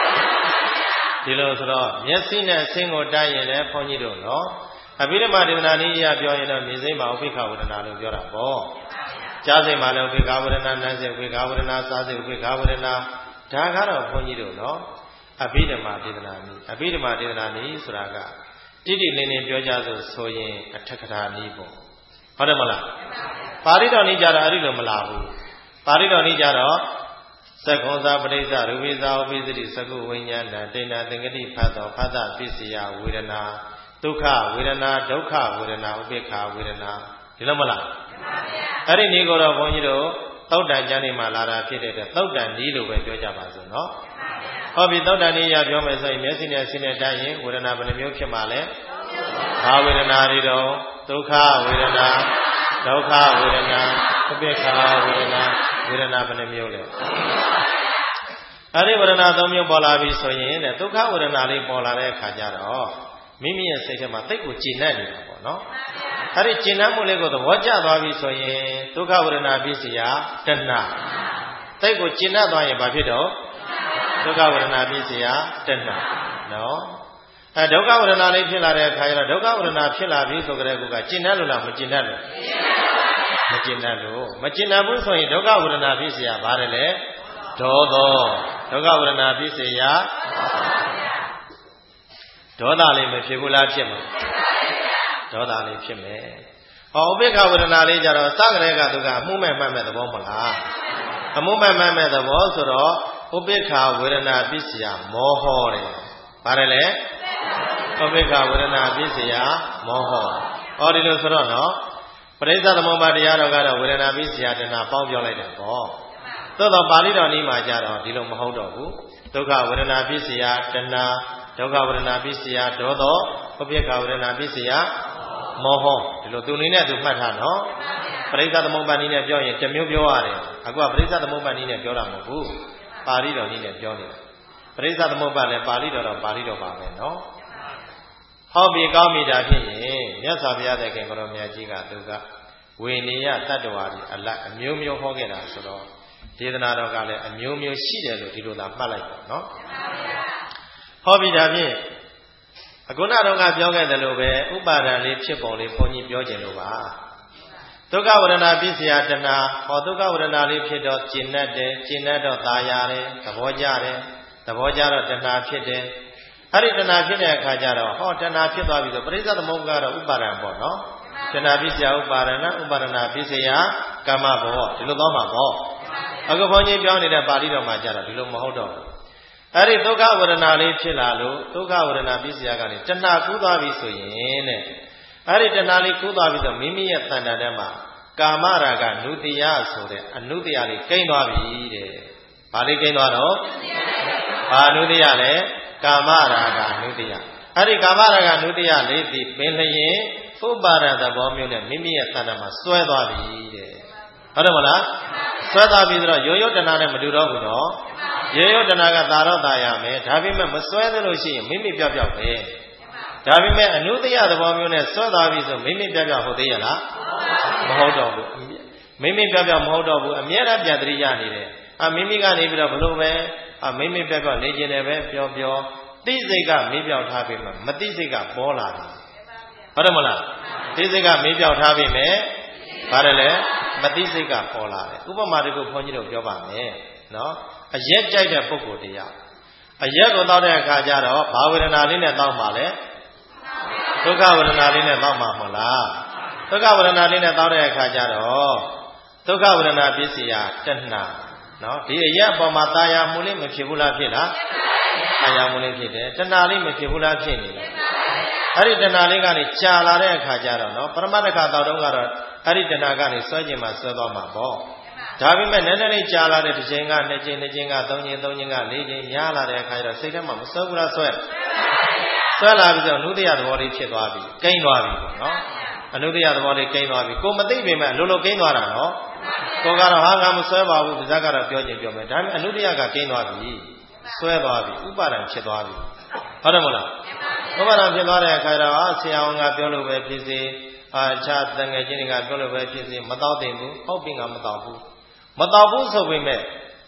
ဒီလိုဆိုတော့မျက်စိနဲ့အဆင်းကိုတိုက်ရင်လည်းဘုန်းကြီးတို့နော်အဘိဓမ္မာဒေသနာနည်းအရပြောရင်တော့မြင်စိမ့်မှာဥပိ္ပခဝေဒနာလို့ပြောတာပေါ့ကြားစိမ့်မှာလည်းဥပိ္ပခဝေဒနာနားစိမ့်ဥပိ္ပခဝေဒနာစားစိမ့်ဥပိ္ပခဝေဒနာဒါကတော့ဘုန်းကြီးတို့နော်အဘိဓမ္မာဒေသနာနည်းအဘိဓမ္မာဒေသနာနည်းဆိုတာကတိတိလင်းလင်းပြောကြဆိုရင်အထက်ကထာနည်းပေါ့ဟုတ်တယ်မလားပါဠိတော်နည်းကြတော့အဲ့ဒီလိုမလားဘူးပါဠိတော်နည်းကြတော့သက္ကုံသာပရိစ္ဆရူပိသာဥပိသတိသကုဝိညာဏတေနသင်္ကတိဖတ်တော်ဖတ်တာပစ္စယဝေဒနာဒုက္ခဝေဒနာဒုက္ခဝေဒနာဥပိ္ပခဝေဒနာဒီလိုမလားအဲ့ဒီနည်းကိုတော့ဘုန်းကြီးတို့သုတ်တန်ကျမ်းနေမှာလာတာဖြစ်တဲ့အတွက်သုတ်တန်နည်းလို့ပဲပြောကြပါစို့နော်ဟောပြီသုတ်တန်နည်းရပြောမယ်ဆိုရင်မျက်စိနဲ့ဆင်းနဲ့တိုက်ရင်ဝေဒနာဘယ်နှမျိုးဖြစ်မှာလဲဘာဝေဒနာတွေတော့ဒုက္ခဝေဒနာဒုက္ခဝေဒနာဥပိ္ပခဝေဒနာဝေဒနာဘယ်နှမျိုးလဲအဲ့ဒီဝေဒနာ၃မျိုးပေါ်လာပြီဆိုရင်ဒုက္ခဝေဒနာလေးပေါ်လာတဲ့အခါကျတော့မိမိရဲ့စိတ်ထဲမှာတိတ်ကိုကျဉ်းနေတာပေါ့နော်အဲ့ဒီကျဉ်းနှံ့မှုလေးကိုသဘောကျသွားပြီဆိုရင်ဒုက္ခဝေဒနာပစ္စယတဏှာတိတ်ကိုကျဉ်းနှံ့သွားရင်ဘာဖြစ်တော့ဒုက္ခဝေဒနာပစ္စယတဏှာနော်အဲဒုက္ခဝေဒနာလေးဖြစ်လာတဲ့အခါကျတော့ဒုက္ခဝေဒနာဖြစ်လာပြီဆိုကြတဲ့ကူကကျဉ်းနှံ့လို့လားမကျဉ်းနှံ့လို့မကျဉ်းနှံ့လို့မကျဉ်းနှံ့ဘူးဆိုရင်ဒုက္ခဝေဒနာပစ္စယဘာလဲလဲဒေါသောဒုက္ခဝေဒနာပစ္စယဒေါသလေးမဖြစ်ဘူးလားဖြစ်မှာဒေါသလေးဖြစ်မယ်ဟောဥပိ္ပခဝေဒနာလေးကြတော့စကရေကသူကအမှုမဲ့မှတ်မဲ့သဘောမလားအမှုမဲ့မှတ်မဲ့သဘောဆိုတော့ဥပိ္ပခဝေဒနာပစ္စယမောဟောတယ်ဗါတယ်လေဥပိ္ပခဝေဒနာပစ္စယမောဟောဟောဒီလိုဆိုတော့နော်ပရိစ္ဆသမုပ္ပါတရားတော်ကတော့ဝေဒနာပစ္စယတဏပေါင်းပြောလိုက်တယ်ပေါ့သို့တော့ပါဠိတော်နည်းမှာကြတော့ဒီလိုမဟုတ်တော့ဘူးဒုက္ခဝေဒနာပစ္စယတဏဒုက္ခဝေဒနာပစ္စယဒေါသောဥပိ္ပခဝေဒနာပစ္စယမောဟဒီလိုသူနည်းနဲ့သူမှတ်ထားနော်ပရိစ္ဆသမုပ္ပါနည်းနဲ့ပြောရင်တစ်မျိုးပြောရတယ်အခုကပရိစ္ဆသမုပ္ပါနည်းနဲ့ပြောတာမဟုတ်ဘူးပါဠိတော်နည်းနဲ့ပြောနေတာပရိစ္ဆသမုပ္ပါလည်းပါဠိတော်တော့ပါဠိတော်ပါပဲနော်ဟောပြီကောင်းပြီဒါဖြစ်ရင်မြတ်စွာဘုရားသခင်ကိုရောမြတ်ကြီးကသူကဝေနေယတတ္တဝါဒီအလတ်အမျိုးမျိုးဟောခဲ့တာဆိုတော့ဒေသနာတော်ကလည်းအမျိုးမျိုးရှိတယ်လို့ဒီလိုသာမှတ်လိုက်ပါနော်ဟောပြီးဒါဖြင့်အခုနတော့ကပြောခဲ့တယ်လို့ပဲဥပါဒံလေးဖြစ်ပုံလေးဘုန်းကြီးပြောခြင်းလို့ပါဒုက္ခဝေဒနာပစ္စယတဏဟောဒုက္ခဝေဒနာလေးဖြစ်တော့ကျဉ်တ်တယ်ကျဉ်တ်တော့သာရတယ်သဘောကျတယ်သဘောကျတော့တဏဖြစ်တယ်အဲ့ဒီတဏဖြစ်တဲ့အခါကျတော့ဟောတဏဖြစ်သွားပြီဆိုပရိစ္ဆသမုပ္ပါကတော့ဥပါဒံပေါ့နော်တဏပစ္စယဥပါဒနာဥပါဒနာပစ္စယကာမဘောဒီလိုသွားမှာပေါ့အခုဘုန်းကြီးပြောနေတဲ့ပါဠိတော်မှာကျတော့ဒီလိုမဟုတ်တော့ဘူးအဲ့ဒီဒုက္ခဝေဒနာလေးဖြစ်လာလို့ဒုက္ခဝေဒနာပစ္စယကနေတဏှာကူးသွားပြီဆိုရင်တဲ့အဲ့ဒီတဏှာလေးကူးသွားပြီဆိုမိမိရဲ့တဏ္ဍာထဲမှာကာမရာဂနုတ္တိယဆိုတဲ့အနုတ္တိယလေးကိန်းသွားပြီတဲ့။ဘာလေးကိန်းသွားတော့ဘာနုတ္တိယလဲကာမရာဂနုတ္တိယအဲ့ဒီကာမရာဂနုတ္တိယလေးဒီပင်လျင်ဥပါဒသဘောမျိုးနဲ့မိမိရဲ့တဏ္ဍာမှာစွဲသွားပြီတဲ့။ဟုတ်တယ်မလားစွဲသွားပြီဆိုတော့ရိုးရိုးတဏှာနဲ့မတူတော့ဘူးနော်ရိုးရိုးတဏှာကသာတော့သာရမယ်ဒါပေမဲ့မစွဲသလို့ရှိရင်မိမိပြောက်ပြောက်ပဲဒါပေမဲ့အနုတ္တိယသဘောမျိုးနဲ့စွဲသွားပြီဆိုမိမိပြောက်ပြောက်ဟုတ်သေးရလားမဟုတ်တော့ဘူးမိမိပြောက်ပြောက်မဟုတ်တော့ဘူးအမြဲတမ်းပြန်တရိရနေတယ်မိမိကနေပြီးတော့ဘလို့ပဲမိမိပြောက်ပြောက်နေခြင်းတယ်ပဲပြောပြောသိစိတ်ကမေးပြောက်ထားပြီမှမသိစိတ်ကပေါ်လာတယ်ဟုတ်တယ်မလားသိစိတ်ကမေးပြောက်ထားပြီမဲ့ဘာလဲလဲမသိစိတ်ကပေါ်လာတယ်ဥပမာတခုဘုန်းကြီးတို့ပြောပါမယ်နော်အရက်ကြိုက်တဲ့ပုဂ္ဂိုလ်တရားအရက်ကိုတောက်တဲ့အခါကျတော့ဘာဝေဒနာလေးနဲ့တောက်မှာလဲဒုက္ခဝေဒနာလေးနဲ့တောက်မှာမဟုတ်လားဒုက္ခဝေဒနာလေးနဲ့တောက်တဲ့အခါကျတော့ဒုက္ခဝေဒနာပစ္စယတဏှာနော်ဒီအရက်အပေါ်မှာတာယာမှုလေးမဖြစ်ဘူးလားဖြစ်လားတာယာမှုလေးဖြစ်တယ်တဏှာလေးမဖြစ်ဘူးလားဖြစ်နေတယ်အဲ့ဒီတဏှာလေးကနေကြာလာတဲ့အခါကျတော့နော်ပရမတ္တခါတောက်တော့ကတော့အဲ့ဒီတဏှာကနေဆွဲခြင်းမှာဆွဲသွားမှာပေါ့ဒါပေမဲ့နည်းနည်းလေးကြာလာတဲ့တစ်ချိန်ကနှစ်ချိန်နှစ်ချိန်ကသုံးချိန်သုံးချိန်ကလေးချိန်များလာတဲ့အခါကျတော့စိတ်ထဲမှာမဆွဲဘူးလားဆွဲလာပြီးတော့အနုတ္တယသဘောလေးဖြစ်သွားပြီကိန်းသွားပြီပေါ့နော်အနုတ္တယသဘောလေးကိန်းသွားပြီကိုမသိပေမဲ့လိုလိုကိန်းသွားတာနော်ကိုကတော့ဟာငါမဆွဲပါဘူးပါဇက်ကတော့ပြောခြင်းပြောမယ်ဒါပေမဲ့အနုတ္တယကကိန်းသွားပြီဆွဲသွားပြီဥပါဒံဖြစ်သွားပြီဟုတ်တယ်မလားဥပါဒံဖြစ်သွားတဲ့အခါကျတော့ဆရာဝန်ကပြောလို့ပဲဖြစ်စေအခြားတန်ငယ်ချင်းတွေကပြောလို့ပဲဖြစ်စေမတော့တင်ဘူးဟုတ်ပြီငါမတော့ဘူးမတော့ဘူးဆိုပေမဲ့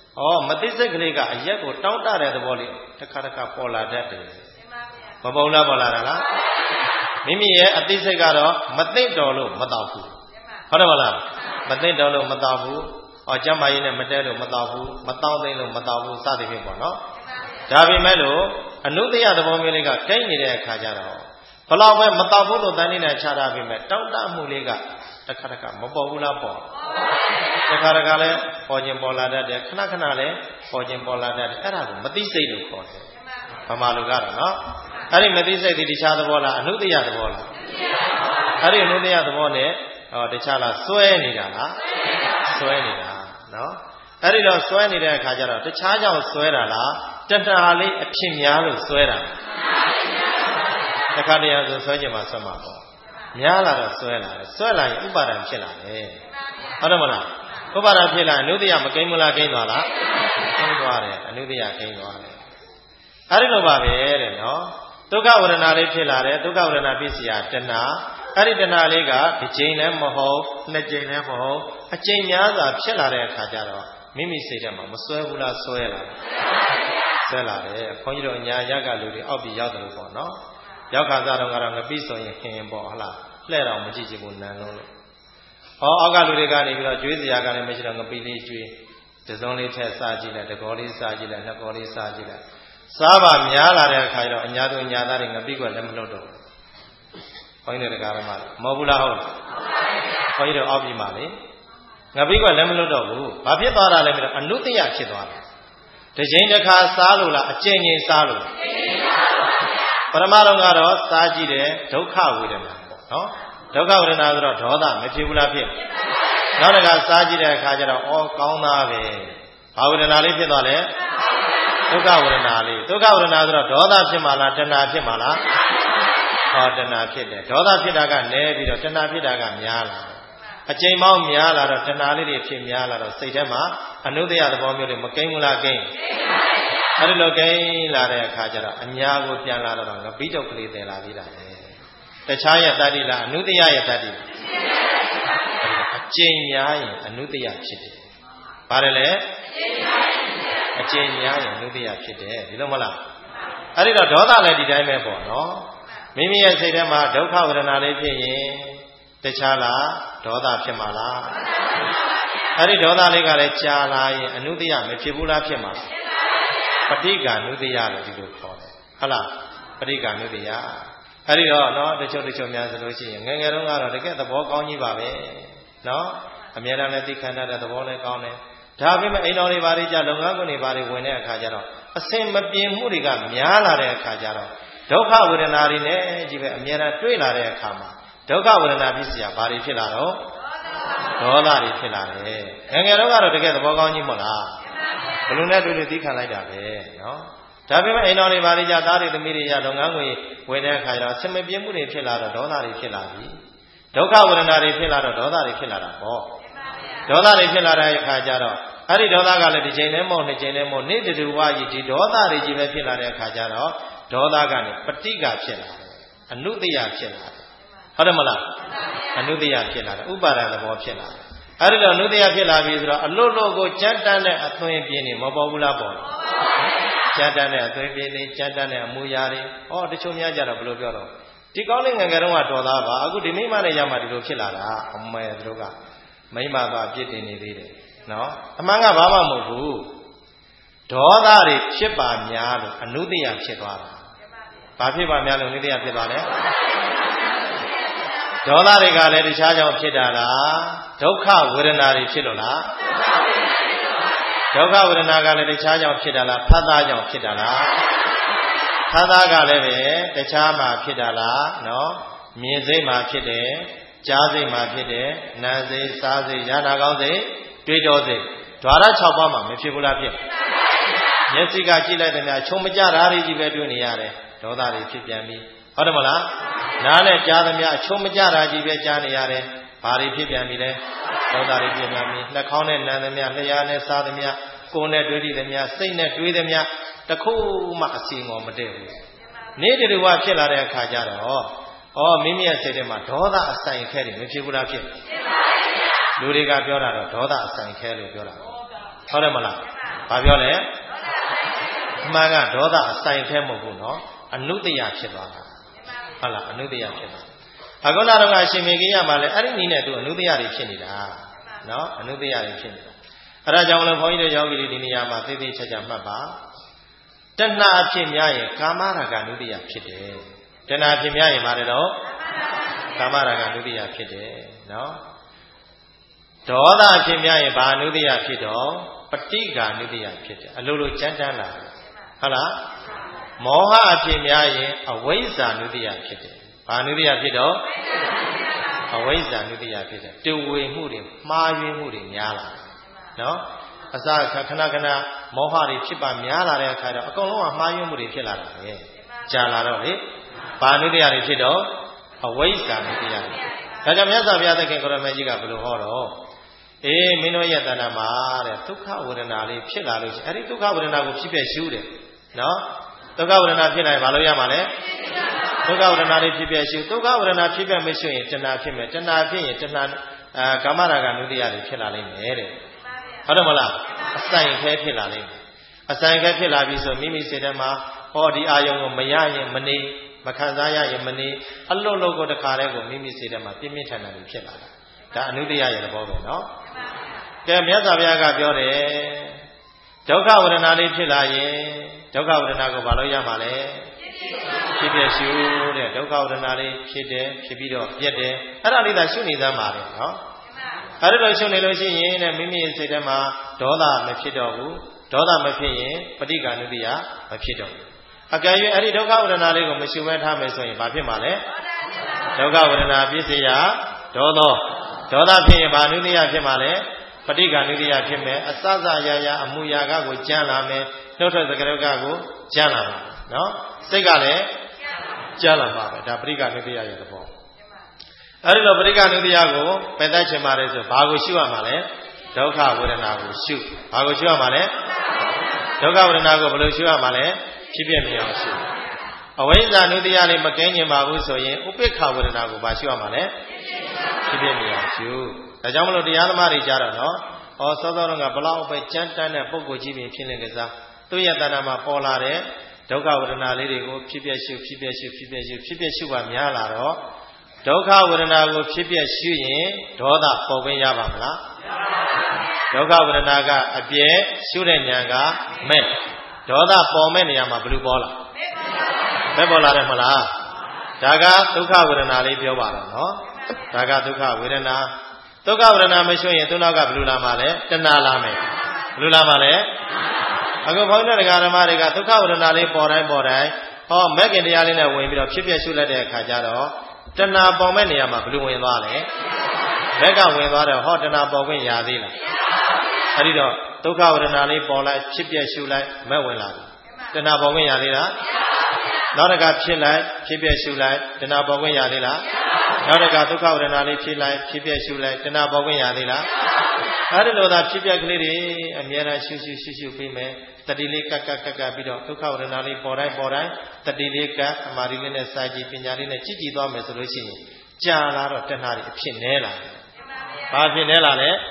မသိစိတ်ကလေးကအရက်ကိုတောင်းတတဲ့သဘောလေးတစ်ခါပေါ်လာတတ်တယ်မပေါ်လားပေါ်လာတာလားမိမိရဲ့အသိစိတ်ကတော့မသိတော်လို့မတောက်ဘူးဟုတ်တယ်မလားမသိတော်လို့မတောက်ဘူးကျမ်းမာရေးနဲ့မတဲလို့မတောက်ဘူးမတောက်သိလို့မတောက်ဘူးစသဖြင့်ပေါ့နော်ဒါပေမဲ့လို့အနုတ္တယသဘောမျိုးလေးကကိန်းနေတဲ့အခါကျတော့ဘလောက်ပဲမတောက်ဘူးလို့တန်းနေတဲ့ခြားထားပြီမဲ့တောက်တမှုလေးကတစ်ခါမပေါ်ဘူးလားပေါ်တစ်ခါလည်းပေါ်ခြင်းပေါ်လာတတ်တယ်ခဏလည်းပေါ်ခြင်းပေါ်လာတတ်တယ်အဲ့ဒါကိုမသိစိတ်လို့ခေါ်တယ်ဗမာလူကတော့နော်အဲ့ဒီမသိစိတ်ဒီတခြားသဘောလားအနုတ္တယသဘောလားအဲ့ဒီအနုတ္တယသဘောနဲ့တခြားလားစွဲနေတာလားစွဲနေတာနော်အဲ့ဒီတော့စွဲနေတဲ့အခါကျတော့တခြားကြောင့်စွဲတာလားတဏှာလေးအဖြစ်များလို့စွဲတာတခါတည်းဆိုစွဲခြင်းမှာဆွဲမှာပေါ့များလာတော့စွဲလာတယ်စွဲလာရင်ဥပါဒံဖြစ်လာတယ်ဟုတ်တယ်မလားဥပါဒံဖြစ်လာအနုတ္တယမကိန်းမလားကိန်းသွားလားကိန်းသွားတယ်အနုတ္တယကိန်းသွားတယ်အဲ့ဒီလိုပါပဲတဲ့နော်ဒုက္ခဝေဒနာလေးဖြစ်လာတယ်ဒုက္ခဝေဒနာဖြစ်စီရတဏှာအဲ့ဒီတဏှာလေးကတစ်ကြိမ်လည်းမဟုတ်နှစ်ကြိမ်လည်းမဟုတ်အကြိမ်များစွာဖြစ်လာတဲ့အခါကျတော့မိမိစိတ်ထဲမှာမစွဲဘူးလားစွဲလာတယ်ခွန်ကြီးတို့အညာရကလူတွေအောက်ပြီးရောက်တယ်လို့ပေါ့နော်ရောက်ခါစားတော့ကတော့ငပိဆိုရင်ဟင်ပေါ့ဟလားလှဲ့တော့မကြည့်ချင်ဘူးနန်းလုံးလို့အောက်ကလူတွေကနေပြီးတော့ကျွေးစရာကလည်းမရှိတော့ငပိလေးကျွေးတစုံလေးထက်စားကြည့်လိုက်တကောလေးစားကြည့်လိုက်နှစ်ကောလေးစားကြည့်လိုက်စားပါများလာတဲ့အခါကျတော့အညာတို့ညာသားတွေငပိကလည်းမလွတ်တော့ဘုန်းကြီးတို့တရားဓမ္မမဟုတ်ဘူးလားဟုတ်လားဘုန်းကြီးတို့အောက်ပြီးမှလေငပိကလည်းမလွတ်တော့ဘူးဘာဖြစ်သွားတာလဲပြီးတော့အနုတ္တယဖြစ်သွားတယ်တစ်ချိန်တစ်ခါစားလို့လားအကျဉ်းချင်းစားလို့ပရမတော်ကတော့စားကြည့်တယ်ဒုက္ခဝေဒနာပေါ့နော်ဒုက္ခဝေဒနာဆိုတော့ဒေါသမဖြစ်ဘူးလားဖြစ်နောက်တစ်ခါစားကြည့်တဲ့အခါကျတော့ကောင်းသားပဲဘာဝေဒနာလေးဖြစ်သွားလဲဒုက္ခဝေဒနာလေးဒုက္ခဝေဒနာဆိုတော့ဒေါသဖြစ်မှာလားတဏှာဖြစ်မှာလားတဏှာဖြစ်တယ်ဒေါသဖြစ်တာကနည်းပြီးတော့တဏှာဖြစ်တာကများလာတယ်အချိန်ပေါင်းများလာတော့တဏှာလေးတွေဖြစ်များလာတော့စိတ်ထဲမှာအနုတ္တယသဘောမျိုးတွေမကိန်းဘူးလားကိန်းအဲ့ဒီလိုကိန်းလာတဲ့အခါကျတော့အညာကိုပြန်လာတော့ငပိတုတ်ကလေးတည်လာသေးတာလေတခြားရဲ့တတ္တိလားအနုတ္တယရဲ့တတ္တိအကျဉ်းများရင်အနုတ္တယဖြစ်တယ်ဘာလဲလဲအကျဉ်းများရင်အနုတ္တယဖြစ်တယ်ဒီလိုမလားအဲ့ဒီတော့ဒေါသလည်းဒီတိုင်းပဲပေါ့နော်မိမိရဲ့စိတ်ထဲမှာဒုက္ခဝေဒနာလေးဖြစ်ရင်တခြားလားဒေါသဖြစ်မှာလားအဲ့ဒီဒေါသလေးကလည်းကြာလာရင်အနုတ္တယမဖြစ်ဘူးလားဖြစ်မှာပဋိက္ခဏုတ္တယလို့ဒီလိုခေါ်တယ်ဟုတ်လားပဋိက္ခဏုတ္တယအဲ့ဒီတော့နော်တချို့များဆိုလို့ရှိရင်ငယ်ငယ်တုန်းကတော့တကယ်သဘောကောင်းကြီးပါပဲနော်အများအားလည်းသိခံတတ်တဲ့သဘောလည်းကောင်းတယ်ဒါပေမဲ့အိမ်တော်တွေဘာတွေကြလုပ်ငန်းခွင်တွေဘာတွေဝင်တဲ့အခါကျတော့အစင်မပြေမှုတွေကများလာတဲ့အခါကျတော့ဒုက္ခဝေဒနာတွေနဲ့ကြီးပဲအများအားတွေ့လာတဲ့အခါမှာဒုက္ခဝေဒနာဖြစ်เสียဘာတွေဖြစ်လာတော့ဒေါသတွေဖြစ်လာတယ်ငယ်ငယ်တုန်းကတော့တကယ်သဘောကောင်းကြီးမဟုတ်လားဘလုံးနဲ့တွေ့လို့သိခံလိုက်တာပဲနော်ဒါပေမဲ့အိမ်တော်တွေဘာတွေကြသားတွေသမီးတွေကြလုပ်ငန်းခွင်ဝင်တဲ့အခါကျတော့ဆင်မပြေမှုတွေဖြစ်လာတော့ဒေါသတွေဖြစ်လာပြီဒုက္ခဝေဒနာတွေဖြစ်လာတော့ဒေါသတွေဖြစ်လာတာပေါ့ဒေါသတွေဖြစ်လာတဲ့အခါကျတော့အဲ့ဒီဒေါသကလည်းတစ်ချိန်တည်းမဟုတ်နှစ်ချိန်တည်းမဟုတ်နေ့တူဝါကြီးဒီဒေါသတွေကြီးပဲဖြစ်လာတဲ့အခါကျတော့ဒေါသကနေပဋိက္ခဖြစ်လာတယ်အနုတ္တယဖြစ်လာတယ်ဟုတ်တယ်မလားအနုတ္တယဖြစ်လာတယ်ဥပါဒသဘောဖြစ်လာတယ်အဲ့ဒီတော့အနုတ္တယဖြစ်လာပြီဆိုတော့အလွတ်လို့ကိုကြမ်းတမ်းတဲ့အသွင်ပြင်းနေမပေါ်ဘူးလားပေါ်ကြမ်းတမ်းတဲ့အသွင်ပြင်းနေကြမ်းတမ်းတဲ့အမူအရာတွေတချို့များကြတော့ဘယ်လိုပြောတော့ဒီကောင်းလေးငယ်ငယ်တုန်းကတော်သားပါအခုဒီမိမနဲ့ရမှဒီလိုဖြစ်လာတာအမေသူတို့ကမိမသာအပြစ်တင်နေသေးတယ်နော်အမှန်ကဘာမှမဟုတ်ဘူးဒေါသတွေဖြစ်ပါများလို့အနုတ္တယဖြစ်သွားတာဘာဖြစ်ပါများလို့အနုတ္တယဖြစ်သွားလဲဒေါသတွေကလည်းတခြားကြောင့်ဖြစ်တာလားဒုက္ခဝေဒနာတွေဖြစ်လို့လားဒုက္ခဝေဒနာကလည်းတခြားကြောင့်ဖြစ်တာလားဖတ်သားကြောင့်ဖြစ်တာလားဖတ်သားကလည်းပဲတခြားမှာဖြစ်တာလားနော်မြင်စိတ်မှာဖြစ်တယ်ကြားစိတ်မှာဖြစ်တယ်နားစိတ်စားစိတ်ရနာကောင်းစိတ်တွေးတော်စိတ်ဓာရ6ပါးမှာမဖြစ်ဘူးလားဖြစ်မျက်စိကကြည့်လိုက်တဲ့များချုံမကြတာတွေကြီးပဲတွေ့နေရတယ်ဒေါသတွေဖြစ်ပြန်ပြီဟုတ်တယ်မလားနားနဲ့ကြားသမျှချုံမကြတာကြီးပဲကြားနေရတယ်ဘာတွေဖြစ်ပြန်ပြီလဲဒေါသတွေဖြစ်ပြန်ပြီနှာခေါင်းနဲ့နံသမျှလျှာနဲ့စားသမျှကိုယ်နဲ့တွေးသမျှစိတ်နဲ့တွေးသမျှတခုမှအစီငေါ်မတည့်ဘူးနေ့တူဝဖြစ်လာတဲ့အခါကျတော့မိမိရဲ့စိတ်ထဲမှာဒေါသအဆိုင်ခဲတွေမဖြစ်ဘူးလားဖြစ်လူတွေကပြောတာတော့ဒေါသအဆိုင်ခဲလို့ပြောတာဟုတ်တယ်မလားဘာပြောလဲအမှန်ကဒေါသအဆိုင်ခဲမဟုတ်ဘူးနော်အနုတ္တယဖြစ်သွားတာဟုတ်လားအနုတ္တယဖြစ်သွားအခုနတော့အရှင်မေကြီးရမှာလဲအဲ့ဒီနည်းနဲ့သူအနုတ္တယတွေဖြစ်နေတာနော်အနုတ္တယတွေဖြစ်နေတာအဲ့ဒါကြောင့်လည်းဘုန်းကြီးတို့ယောဂီတွေဒီနေရာမှာသိသိချာချာမှတ်ပါတဏှာအဖြစ်များရင်ကာမရာဂအနုတ္တယဖြစ်တယ်တဏှာအဖြစ်များရင်ပါတယ်တော့ကာမရာဂအနုတ္တယဖြစ်တယ်နော်ဒေါသအဖြစ်များရင်ဘာအနုတ္တယဖြစ်တော့ပဋိက္ခာနုတ္တယဖြစ်တယ်အလိုလိုကြမ်းတမ်းလာတယ်ဟုတ်လားမောဟအဖြစ်များရင်အဝိဇ္ဇာနုတ္တယဖြစ်တယ်ဘာနုတ္တယဖြစ်တော့အဝိဇ္ဇာနုတ္တယဖြစ်တယ်တူဝေမှုတွေမှားယွင်းမှုတွေများလာတယ်နော်အစခဏခဏမောဟတွေဖြစ်ပါများလာတဲ့အခါတော့အကုန်လုံးကမှားယွင်းမှုတွေဖြစ်လာတာပဲကြာလာတော့လေဘာနုတ္တယတွေဖြစ်တော့အဝိဇ္ဇာနုတ္တယတွေဒါကြောင့်မြတ်စွာဘုရားသခင်ကိုရမေကြီးကဘယ်လိုဟောတော့အေးမင်းတို့ရဲ့တဏ္ဍာမှာတဲ့ဒုက္ခဝေဒနာလေးဖြစ်လာလို့ရှိရင်အဲ့ဒီဒုက္ခဝေဒနာကိုဖြစ်ပြရှုတယ်နော်ဒုက္ခဝေဒနာဖြစ်လာရင်ဘာလို့ရမှာလဲဒုက္ခဝေဒနာလေးဖြစ်ပြရှုဒုက္ခဝေဒနာဖြစ်ပြမရှိရင်တဏှာဖြစ်မယ်တဏှာဖြစ်ရင်တဏှာကာမရာဂနုတ္တယတွေဖြစ်လာလိမ့်မယ်တဲ့ဟုတ်တယ်မလားအဆိုင်ခဲဖြစ်လာလိမ့်မယ်အဆိုင်ခဲဖြစ်လာပြီဆိုမိမိစိတ်ထဲမှာဟောဒီအာယုံကိုမရရင်မနေမခံစားရရင်မနေအလွတ်လွတ်ကိုတခါတည်းကိုမိမိစိတ်ထဲမှာပြင်းပြင်းထန်ထန်ဖြစ်လာတာဒါအနုတ္တယရဲ့သဘောပဲနော်ကဲမြတ်စွာဘုရားကပြောတယ်ဒုက္ခဝေဒနာလေးဖြစ်လာရင်ဒုက္ခဝေဒနာကိုဘာလို့ရမှာလဲဖြစ်ပြရှုတဲ့ဒုက္ခဝေဒနာလေးဖြစ်တယ်ဖြစ်ပြီးတော့ပြက်တယ်အဲ့ဒါလေးသာရှုနေသမ်းပါလေနော်အဲ့ဒါလိုရှုနေလို့ရှိရင်တဲ့မိမိစိတ်ထဲမှာဒေါသမဖြစ်တော့ဘူးဒေါသမဖြစ်ရင်ပဋိက္ခာနုတ္တယမဖြစ်တော့ဘူးအကယ်၍အဲ့ဒီဒုက္ခဝေဒနာလေးကိုမရှုဘဲထားမယ်ဆိုရင်ဘာဖြစ်မှာလဲဒုက္ခဝေဒနာပြည့်စရာဒေါသဖြစ်ရင်ဘာနုတ္တယဖြစ်မှာလဲပဋိက္ခာနုတ္တယဖြစ်မယ်အစစရာရာအမှုရာကကိုကြမ်းလာမယ်နှုတ်ထွက်သကရကကိုကြမ်းလာမှာနော်စိတ်ကလည်းကြမ်းလာမှာပဲဒါပဋိက္ခာနုတ္တယရဲ့သဘောအဲဒီလိုပဋိက္ခာနုတ္တယကိုပယ်တတ်ချင်ပါတယ်ဆိုဘာကိုရှုရမှာလဲဒုက္ခဝေဒနာကိုရှုဘာကိုရှုရမှာလဲဒုက္ခဝေဒနာကိုဘယ်လိုရှုရမှာလဲဖြစ်ပြမြင်အောင်ရှုအဝိဇ္ဇာနုတ္တယလေးမကင်းကျင်ပါဘူးဆိုရင်ဥပိ္ပခဝေဒနာကိုဘာရှုရမှာလဲဖြစ်ပြမြင်အောင်ရှုဒါကြောင့်မလို့တရားသမားတွေကြားတော့နော်ဟောစောစောကဘလောက်ပဲကြမ်းတမ်းတဲ့ပုံကိုကြီးပင်ဖြစ်နေကြစားသူ့ရဲ့တဏ္ဍာမှာပေါ်လာတဲ့ဒုက္ခဝေဒနာလေးတွေကိုဖြစ်ပြရှုပါများလာတော့ဒုက္ခဝေဒနာကိုဖြစ်ပြရှုရင်ဒေါသပေါ်ခွင့်ရပါမလားဒုက္ခဝေဒနာကအပြည့်ရှုတဲ့ဉာဏ်ကမဲ့ဒေါသပေါ်မဲ့နေရာမှာဘယ်လိုပေါ်လာမဲ့ပေါ်လာတယ်မလားဒါကဒုက္ခဝေဒနာလေးပြောပါတော့နော်ဒါကဒုက္ခဝေဒနာဒုက္ခဝေဒနာမရှိရင်သူနောက်ကဘယ်လိုလာမှာလဲတဏှာလာမယ်ဘယ်လိုလာမှာလဲအခုဘုန်းကြီးတို့ဓမ္မတွေကဒုက္ခဝေဒနာလေးပေါ်တိုင်းဟောမဂ္ဂင်တရားလေးနဲ့ဝင်ပြီးတော့ဖြစ်ပြရှုလိုက်တဲ့အခါကျတော့တဏှာပေါ်မဲ့နေရာမှာဘယ်လိုဝင်သွားလဲမဂ္ဂဝင်သွားတော့ဟောတဏှာပေါ်ခွင့်ရသေးလားအဲ့ဒီတော့ဒုက္ခဝေဒနာလေးပေါ်လိုက်ဖြစ်ပြရှုလိုက်မက်ဝင်လာပြီတဏှာပေါ်ခွင့်ရသေးလားနောက်တစ်ခါဖြစ်လိုက်ဖြစ်ပြရှုလိုက်တဏှာပေါ်ခွင့်ရသေးလားနောက်တစ်ခါဒုက္ခဝေဒနာလေးဖြစ်လိုက်ဖြစ်ပြရှုလိုက်တဏှာပေါ်ခွင့်ရသေးလားအဲ့ဒီလိုသာဖြစ်ပြကလေးတွေအများအားရှုပြီးမယ်တတိလေးကပ်ပြီးတော့ဒုက္ခဝေဒနာလေးပေါ်တိုင်းတတိလေးကအမာရီလေးနဲ့စာကြည့်ပညာလေးနဲ့ကြည်သွားမယ်ဆိုလို့ရှိရင်ကြာလာတော့တဏှာတွေအဖြစ်နဲလာတယ်ဘာဖြစ်နဲလာလဲ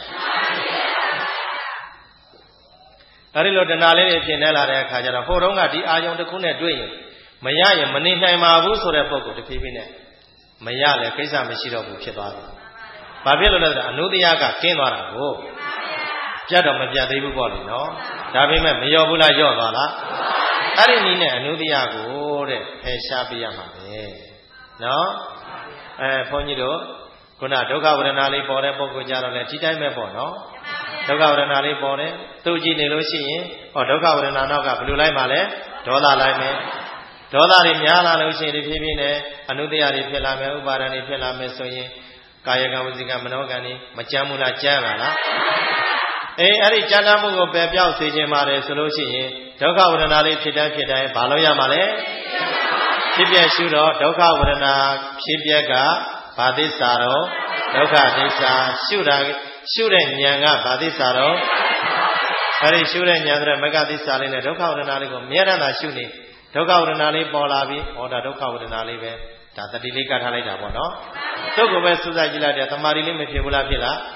အဲ့ဒီလိုတဏှာလေးတွေဖြစ်နဲလာတဲ့အခါကျတော့ဟိုတုန်းကဒီအာယုံတစ်ခုနဲ့တွေ့ရင်မရရင်မနေနိုင်ပါဘူးဆိုတဲ့ပုံကိုတဖြည်းဖြည်းနဲ့မရလဲကိစ္စမရှိတော့ဘူးဖြစ်သွားတယ်။ဘာဖြစ်လို့လဲဆိုတော့အနုတ္တယကကင်းသွားတာကိုပြတ်တော့မပြတ်သေးဘူးပေါ့လေနော်။ဒါပေမဲ့မလျော့ဘူးလားလျော့သွားလား။အဲ့ဒီနည်းနဲ့အနုတ္တယကိုတဲ့ဖယ်ရှားပေးရမှာပဲ။နော်။ဘုန်းကြီးတို့ခုနဒုက္ခဝေဒနာလေးပေါ်တဲ့ပုံကိုကြတော့လေဒီတိုင်းပဲပေါ့နော်။ဒုက္ခဝေဒနာလေးပေါ်တယ်သူကြည့်နေလို့ရှိရင်ဟောဒုက္ခဝေဒနာနောက်ကဘယ်လိုလိုက်မှလဲဒေါသလိုက်မယ်ဒေါသတွေများလာလို့ရှိရင်ဒီဖြည်းဖြည်းနဲ့အနုတ္တယတွေဖြစ်လာမယ်ဥပါဒဏ်တွေဖြစ်လာမယ်ဆိုရင်ကာယကံဝစီကံမနောကံတွေမကြမ်းဘူးလားကြမ်းလာလားအဲ့ဒီကြမ်းတမ်းမှုကိုပယ်ပြောက်စေခြင်းပါတယ်ဆိုလို့ရှိရင်ဒုက္ခဝေဒနာလေးဖြစ်တိုင်းဘာလို့ရမှာလဲဖြစ်ပြရှုတော့ဒုက္ခဝေဒနာဖြစ်ပြကဘာသစ္စာတော့ဒုက္ခသစ္စာရှုတဲ့ဉာဏ်ကဘာသစ္စာတော့အဲ့ဒီရှုတဲ့ဉာဏ်ဆိုတဲ့မဂ္ဂသစ္စာလေးနဲ့ဒုက္ခဝေဒနာလေးကိုမြဲတမ်းသာရှုနေဒုက္ခဝေဒနာလေးပေါ်လာပြီဟောဒါဒုက္ခဝေဒနာလေးပဲဒါတတိလေးကတ်ထားလိုက်တာပေါ့နော်သူ့ကိုပဲစူးစိုက်ကြည့်လိုက်တယ်တမာရီလေးမဖြစ်ဘူးလားဖြစ်လား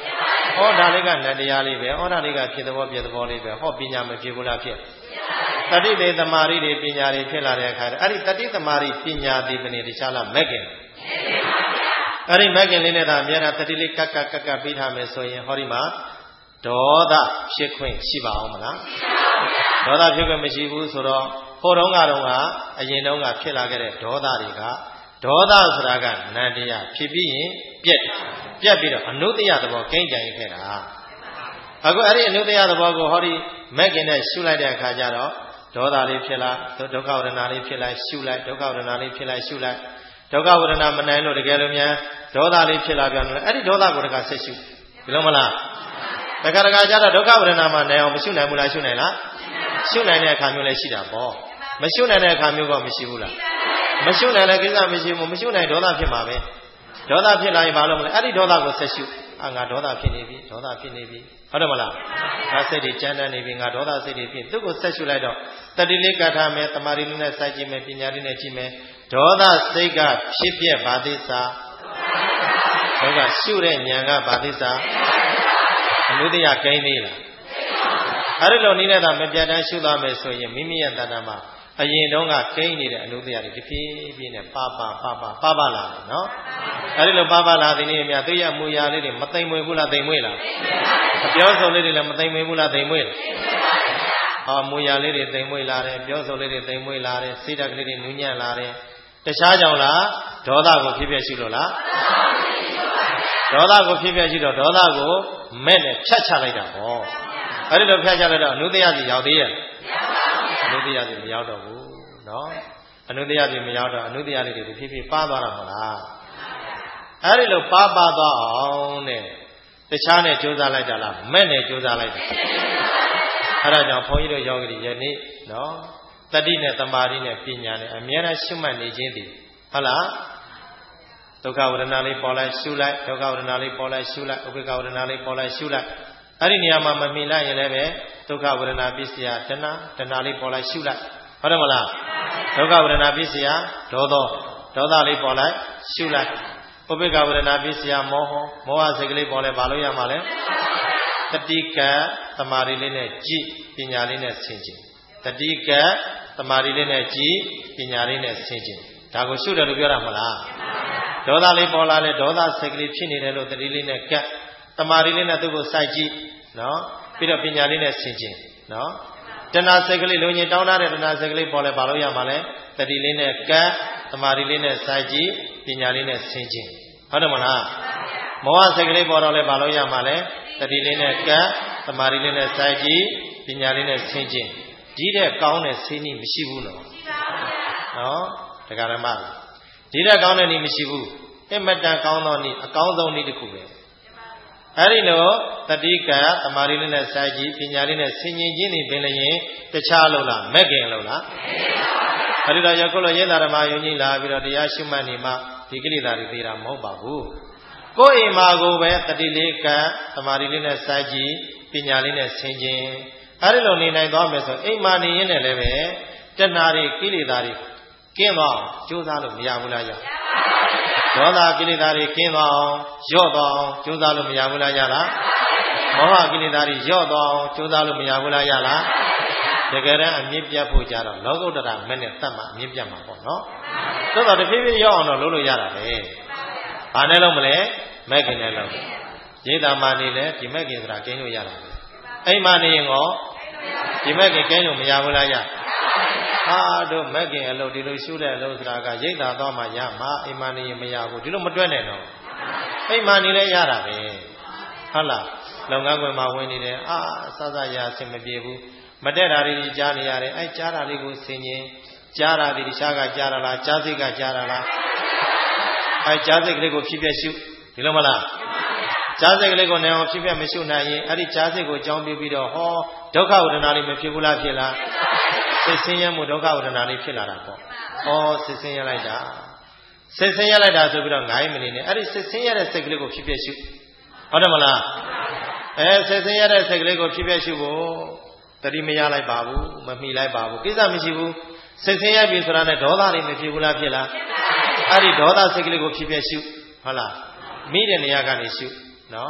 ဩဒါလေးကနတ်တရားလေးပဲဩဒါလေးကဖြစ်သဘောပြသဘောလေးပဲဟောပညာမဖြစ်ဘူးလားဖြစ်တတိလေသမာဓိတွေပညာတွေဖြစ်လာတဲ့အခါအဲ့ဒီတတိသမာဓိပညာဒီပနေတခြားလားမဲ့ခင်အဲ့ဒီမဲ့ခင်လေးနဲ့သာအများအားတတိလေးကတ်ပေးထားမယ်ဆိုရင်ဟောဒီမှာဒေါသဖြစ်ခွင့်ရှိပါအောင်မလားဒေါသဖြစ်ခွင့်မရှိဘူးဆိုတော့ဟိုတုန်းကအရင်တုန်းကဖြစ်လာခဲ့တဲ့ဒေါသတွေကဒေါသဆိုတာကနန္တရားဖြစ်ပြီးရင်ပြက်ပြီးတော့အနုတ္တယသဘောကိန်းကြံခဲ့တာအခုအဲ့ဒီအနုတ္တယသဘောကိုဟောဒီမဲ့ခင်နဲ့ရှုလိုက်တဲ့အခါကျတော့ဒေါသလေးဖြစ်လာဒုက္ခဝရဏလေးဖြစ်လိုက်ရှုလိုက်ဒုက္ခဝရဏလေးဖြစ်လိုက်ရှုလိုက်ဒုက္ခဝရဏမနိုင်လို့တကယ်လို့များဒေါသလေးဖြစ်လာပြန်တယ်အဲ့ဒီဒေါသကိုတခါဆက်ရှုဒီလိုမလားတခါကျတော့ဒုက္ခဝရဏမှာနိုင်အောင်မရှုနိုင်ဘူးလားရှုနိုင်လားရှုနိုင်တဲ့အခါမျိုးလည်းရှိတာပေါ့မရှုနိုင်တဲ့အခါမျိုးကမရှိဘူးလားမရှုနိုင်တဲ့ကိစ္စမရှိဘူးမရှုနိုင်ဒေါသဖြစ်မှာပဲဒေါသဖြစ်လာရင်ဘာလို့မလဲအဲ့ဒီဒေါသကိုဆက်ရှုငါဒေါသဖြစ်နေပြီဟုတ်တယ်မလားငါစိတ်တွေကြမ်းတမ်းနေပြီငါဒေါသစိတ်တွေဖြစ်သူ့ကိုဆက်ရှုလိုက်တော့တတိလေးကထားမယ်တမာရီလေးနဲ့စိုက်ကြည့်မယ်ပညာလေးနဲ့ကြည့်မယ်ဒေါသစိတ်ကဖြစ်ပြဘာသစ္စာဒေါသရှုတဲ့ဉာဏ်ကဘာသစ္စာအနုတ္တယကိန်းသေးလားအဲ့ဒီလိုနည်းနဲ့သာမပြတ်တမ်းရှုသွားမယ်ဆိုရင်မိမိရဲ့တဏ္ဍာမှာအရင်တုန်းကကိန်းနေတဲ့အနုတ္တယတွေတဖြည်းဖြည်းနဲ့ပါလာတယ်နော်အဲ့ဒီလိုပါလာတဲ့နေ့အများသူရမူရာလေးတွေမသိမ်မွေဘူးလားသိမ်မွေလားအပြောဆိုလေးတွေလည်းမသိမ်မွေဘူးလားသိမ်မွေလားမူရာလေးတွေသိမ်မွေလာတယ်ပြောဆိုလေးတွေသိမ်မွေလာတယ်စိတ်ဓာတ်ကလေးတွေနူးညံ့လာတယ်တခြားကြောင့်လားဒေါသကိုဖြစ်ဖြစ်ရှုလို့လားဒေါသကိုဖြစ်ဖြစ်ရှုတော့ဒေါသကိုမဲ့နဲ့ဖြတ်ချလိုက်တာပေါ့အဲ့ဒီလိုဖြတ်ချလိုက်တော့အနုတ္တယစီရောက်သေးရဲ့အနုတ္တယစီမရောက်တော့ဘူးနော်အနုတ္တယစီမရောက်တော့အနုတ္တယလေးတွေဖြည်းဖြည်းပါသွားတာမလားအဲ့ဒီလိုပါသွားအောင်တဲ့တခြားနဲ့ကြိုးစားလိုက်တာလားမဲ့နဲ့ကြိုးစားလိုက်တာအဲ့ဒါကြောင့်ဘုန်းကြီးတို့ယောဂီတွေယနေ့နော်တတိနဲ့တမာတိနဲ့ပညာနဲ့အမြဲတမ်းရှုမှတ်နေခြင်းသည်ဟုတ်လားဒုက္ခဝရဏလေးပေါ်လိုက်ရှုလိုက်ဒုက္ခဝရဏလေးပေါ်လိုက်ရှုလိုက်ဥပေက္ခဝရဏလေးပေါ်လိုက်ရှုလိုက်အဲ့ဒီနေရာမှာမမီလိုက်ရင်လည်းပဲဒုက္ခဝရဏပစ္စယတဏှာလေးပေါ်လိုက်ရှုလိုက်ဟုတ်တယ်မလားဒုက္ခဝရဏပစ္စယဒေါသလေးပေါ်လိုက်ရှုလိုက်ဥပေက္ခဝရဏပစ္စယမောဟစိတ်ကလေးပေါ်လဲဘာလို့ရမှာလဲတတိကသမာဓိလေးနဲ့ကြည်ပညာလေးနဲ့ဆင်ခြင်တတိကသမာဓိလေးနဲ့ကြည်ပညာလေးနဲ့ဆင်ခြင်ဒါကိုရှုတယ်လို့ပြောတာမလားဒေါသလေးပေါ်လာလဲဒေါသစိတ်ကလေးဖြစ်နေတယ်လို့တတိလေးနဲ့ကတ်တမာရီလေးနဲ့သူ့ကိုစိုက်ကြည့်နော်ပြီးတော့ပညာလေးနဲ့ဆင်ခြင်နော်တဏှာစိတ်ကလေးလုံရင်တောင်းတတဲ့တဏှာစိတ်ကလေးပေါ်လဲဘာလို့ရမှာလဲတတိလေးနဲ့ကတ်တမာရီလေးနဲ့စိုက်ကြည့်ပညာလေးနဲ့ဆင်ခြင်ဟုတ်တယ်မလားမောဟစိတ်ကလေးပေါ်တော့လဲဘာလို့ရမှာလဲတတိလေးနဲ့ကတ်တမာရီလေးနဲ့စိုက်ကြည့်ပညာလေးနဲ့ဆင်ခြင်ဒီတဲ့ကောင်းတဲ့ဆေးနည်းမရှိဘူးနော်နော်တရားဓမ္မဒီတဲ့ကောင်းတဲ့နည်းမရှိဘူးအမတန်ကောင်းသောနည်းအကောင်းဆုံးနည်းတစ်ခုပဲအဲ့ဒီလိုတတိကသမာဓိလေးနဲ့စိုက်ကြည့်ပညာလေးနဲ့ဆင်ញင်ခြင်းနေပင်လည်းရင်တခြားလို့လားမဲ့ခင်လို့လားအဲ့ဒီတော့ယခုလိုရေးတာဓမ္မယုံကြည်လာပြီးတော့တရားရှုမှတ်နေမှဒီကိလေသာတွေသေးတာမဟုတ်ပါဘူးကိုယ်အိမ်မှာကိုပဲတတိလေးကသမာဓိလေးနဲ့စိုက်ကြည့်ပညာလေးနဲ့ဆင်ခြင်အဲ့ဒီလိုနေနိုင်သွားမယ်ဆိုအိမ်မှာနေရင်လည်းပဲတဏှာတွေကိလေသာတွေကင်းသွားအောင်ကြိုးစားလို့မရဘူးလားဒေါသကိလေသာတွေကင်းသွားအောင်ရော့သွားအောင်ကြိုးစားလို့မရဘူးလားရလားမောဟကိလေသာတွေရော့သွားအောင်ကြိုးစားလို့မရဘူးလားရလားတကယ်တမ်းအမြင့်ပြတ်ဖို့ကြတော့လောကုတ္တရာမဲ့နဲ့တတ်မှအမြင့်ပြတ်မှာပေါ့နော်သို့တော့တဖြည်းဖြည်းရော့အောင်တော့လုပ်လို့ရတာပဲဘာနဲ့လုပ်မလဲမဲ့ခင်နဲ့လုပ်ရိတ်တာမှနေလဲဒီမဲ့ခင်ဆိုတာကျင်းလို့ရတာပဲအိမ်မှနေရင်ရောဒီမဲ့ခင်ကျင်းလို့မရဘူးလားရတို့မက်ခင်အလုပ်ဒီလိုရှုတဲ့အလုပ်ဆိုတာကရိတ်တာတော့မှရမှာအိမ်မနေရင်မရဘူးဒီလိုမတွက်နဲ့တော့အိမ်မနေလဲရတာပဲဟုတ်လားလုပ်ငန်းခွင်မှာဝင်နေတယ်စစရအဆင်မပြေဘူးမတက်တာတွေကြားနေရတယ်အဲကြားတာလေးကိုဆင်ញင်ကြားတာဒီတခြားကကြားတာလားကြားစိတ်ကကြားတာလားအဲကြားစိတ်ကလေးကိုဖြစ်ပြရှုဒီလိုမလားကြားစိတ်ကလေးကိုနိုင်အောင်ဖြစ်ပြမရှုနိုင်ရင်အဲ့ဒီကြားစိတ်ကိုအကြောင်းပြုပြီးတော့ဒုက္ခဝေဒနာလေးမဖြစ်ဘူးလားဖြစ်လားစိတ်ဆင်းရဲမှုဒုက္ခဝေဒနာလေးဖြစ်လာတာပေါ့စိတ်ဆင်းရဲလိုက်တာဆိုပြီးတော့9မိနစ်နဲ့အဲ့ဒီစိတ်ဆင်းရဲတဲ့စိတ်ကလေးကိုဖြစ်ပြရှုဟုတ်တယ်မလားစိတ်ဆင်းရဲတဲ့စိတ်ကလေးကိုဖြစ်ပြရှုဖို့တတိမရလိုက်ပါဘူးမမိလိုက်ပါဘူးကိစ္စမရှိဘူးစိတ်ဆင်းရဲပြီဆိုတာနဲ့ဒေါသလေးမဖြစ်ဘူးလားဖြစ်လားအဲ့ဒီဒေါသစိတ်ကလေးကိုဖြစ်ပြရှုဟုတ်လားမိတဲ့နေရာကနေရှုနော်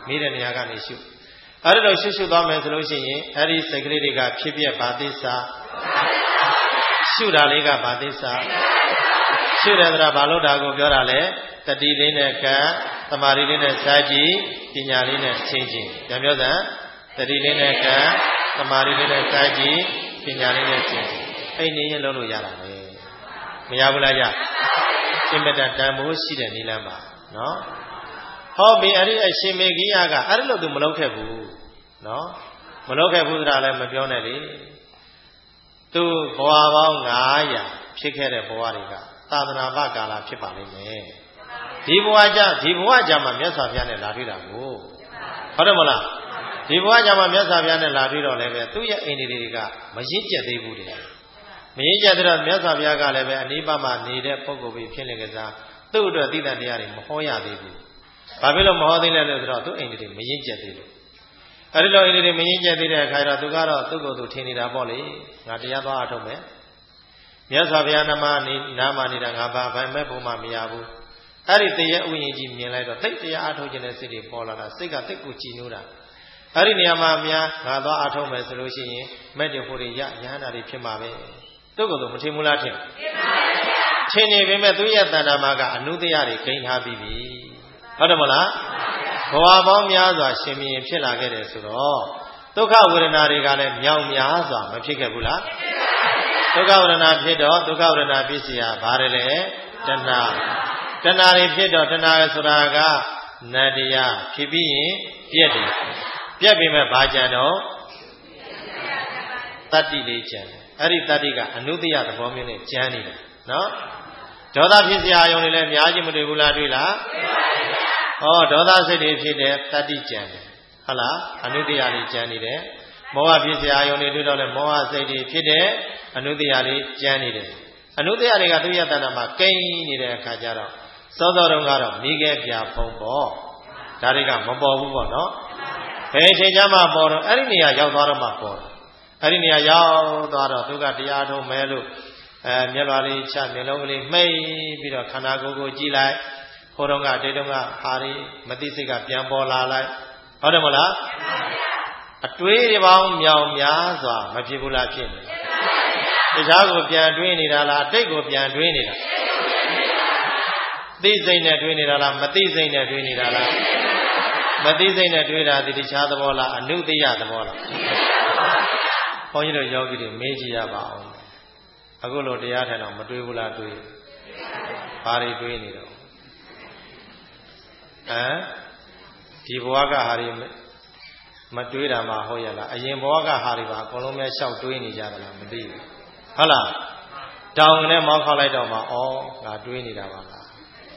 မေးတဲ့နေရာကနေရှုအဲ့ဒါရှုသွားမယ်ဆိုလို့ရှိရင်အဲ့ဒီစိတ်ကလေးတွေကဖြစ်ပြဘာသစ္စာရှုတာလေးကဘာသစ္စာရှုတယ်ဆိုတာဘာလို့ဒါကိုပြောတာလဲတတိလေးနဲ့ကံသမာဓိလေးနဲ့စာကြည့်ပညာလေးနဲ့ချင်းချင်းပြန်ပြောစမ်းတတိလေးနဲ့ကံသမာဓိလေးနဲ့စာကြည့်ပညာလေးနဲ့ချင်းချင်းအဲ့နေရင်လုံးလို့ရတာပဲမရဘူးလားရအင်မတန်တန်ဖိုးရှိတဲ့နိလမ်းပါနော်ဟောပြီအဲ့ဒီအရှင်မေဂိယကအဲ့လိုသူမလုပ်ခဲ့ဘူးနော်မလုပ်ခဲ့ဘူးဆိုတာလည်းမပြောနဲ့လေသူဘဝပေါင်း900ဖြစ်ခဲ့တဲ့ဘဝတွေကသာသနာ့ဘကာလဖြစ်ပါလိမ့်မယ်ဒီဘဝကြမှာမြတ်စွာဘုရားနဲ့လာတွေ့တာကိုဟုတ်တယ်မလားဒီဘဝကြမှာမြတ်စွာဘုရားနဲ့လာတွေ့တော့လည်းပဲသူ့ရဲ့အိန္ဒိတွေကမရင့်ကျက်သေးဘူးတဲ့မရင့်ကျက်တော့မြတ်စွာဘုရားကလည်းပဲအနိဗ္ဗာန်မှာနေတဲ့ပုဂ္ဂိုလ်ပြီးဖြစ်နေကြစားသူ့အတွက်သိတဲ့တရားတွေမဟောရသေးဘူးဘာဖြစ်လို့မဟောသေးလဲလို့ဆိုတော့သူ့အိန္ဒိတွေမရင့်ကျက်သေးလို့အဲ့ဒီလိုအိန္ဒိတွေမရင့်ကျက်သေးတဲ့အခါကျတော့သူကတော့သူ့ကိုယ်သူထင်နေတာပေါ့လေငါတရားသွားအထုတ်မယ်မြတ်စွာဘုရားနာမနေတာငါဘာမဲ့ပုံမှမရဘူးအဲ့ဒီတရားဥယျာဉ်ကြီးမြင်လိုက်တော့သိတရားအထုတ်ခြင်းတဲ့စိတ်တွေပေါ်လာတာစိတ်ကသိကိုကြည်နိုးတာအဲ့ဒီနေရာမှာများငါသွားအထုတ်မယ်ဆိုလို့ရှိရင်မဲ့တဲ့ဖို့တွေရဟန္တာတွေဖြစ်မှာပဲသူ့ကိုယ်သူမထင်ဘူးလားထင်ထင်နေပေမဲ့သူ့ရဲ့တဏ္ဍာမှာကအနုတရားတွေဂိမ်းထားပြီးပြီဟုတ်တယ်မလားဘဝပေါင်းများစွာရှင်မြင်ဖြစ်လာခဲ့တယ်ဆိုတော့ဒုက္ခဝေဒနာတွေကလည်းမြောက်များစွာမဖြစ်ခဲ့ဘူးလားဒုက္ခဝေဒနာဖြစ်တော့ဒုက္ခဝေဒနာဖြစ်เสียဘာတွေလဲတဏှာတွေဖြစ်တော့တဏှာဆိုတာကနတ္တရားဖြစ်ပြီးရင်ပြက်တယ်ပြက်ပြီမဲ့ဘာကြံတော့တတ္တိလေးကြံတယ်အဲ့ဒီတတ္တိကအနုတ္တယသဘောမျိုးနဲ့ကြံနေတယ်နော်ဒေါသဖြစ်เสียအယုံတွေလည်းအများကြီးမတွေ့ဘူးလားတွေ့လားဟောဒေါသစိတ်တွေဖြစ်တဲ့တတ္တိကြံတယ်ဟုတ်လားအနုတ္တယလေးကြံနေတယ်မောဟဖြစ်เสียအယုံတွေတွေ့တော့လည်းမောဟစိတ်တွေဖြစ်တဲ့အနုတ္တယလေးကြံနေတယ်အနုတ္တယတွေကသူ့ရဲ့တဏ္ဍာမှာကိန်းနေတဲ့အခါကျတော့စောစောတုန်းကတော့မိခဲ့ပြဖုံပေါ့ဒါတွေကမပေါ်ဘူးပေါ့နော်ဘယ်အချိန်ကျမှပေါ်တော့အဲ့ဒီနေရာရောက်သွားတော့မှပေါ်တယ်အဲ့ဒီနေရာရောက်သွားတော့သူကတရားထုံးမဲလို့မျက်လွှာလေးချမျက်လုံးကလေးမှိတ်ပြီးတော့ခန္ဓာကိုယ်ကိုကြည့်လိုက်ဟိုတုန်းကတေတုန်းကဟာရီမသိစိတ်ကပြန်ပေါ်လာလိုက်ဟုတ်တယ်မလားအတွေးတွေပေါင်းမြောင်များစွာမဖြစ်ဘူးလားဖြစ်နေတရားကိုပြန်တွေးနေတာလားအတိတ်ကိုပြန်တွေးနေတာသိစိတ်နဲ့တွေးနေတာလားမသိစိတ်နဲ့တွေးနေတာလားမသိစိတ်နဲ့တွေးတာဒီတခြားသဘောလားအနုတ္တယသဘောလားဘုန်းကြီးတို့ယောဂီတွေမေးကြည့်ရပါအောင်အခုလိုတရားထိုင်တော့မတွေးဘူးလားတွေးဘာတွေတွေးနေတော့ဒီဘဝကဟာတွေမတွေးတာမှဟုတ်ရလားအရင်ဘဝကဟာတွေပါအကုန်လုံးများလျှောက်တွေးနေကြတာလားမသိဘူးဟုတ်လားတောင်းနဲ့မောင်းခောက်လိုက်တော့မှဩငါတွေးနေတာပါလား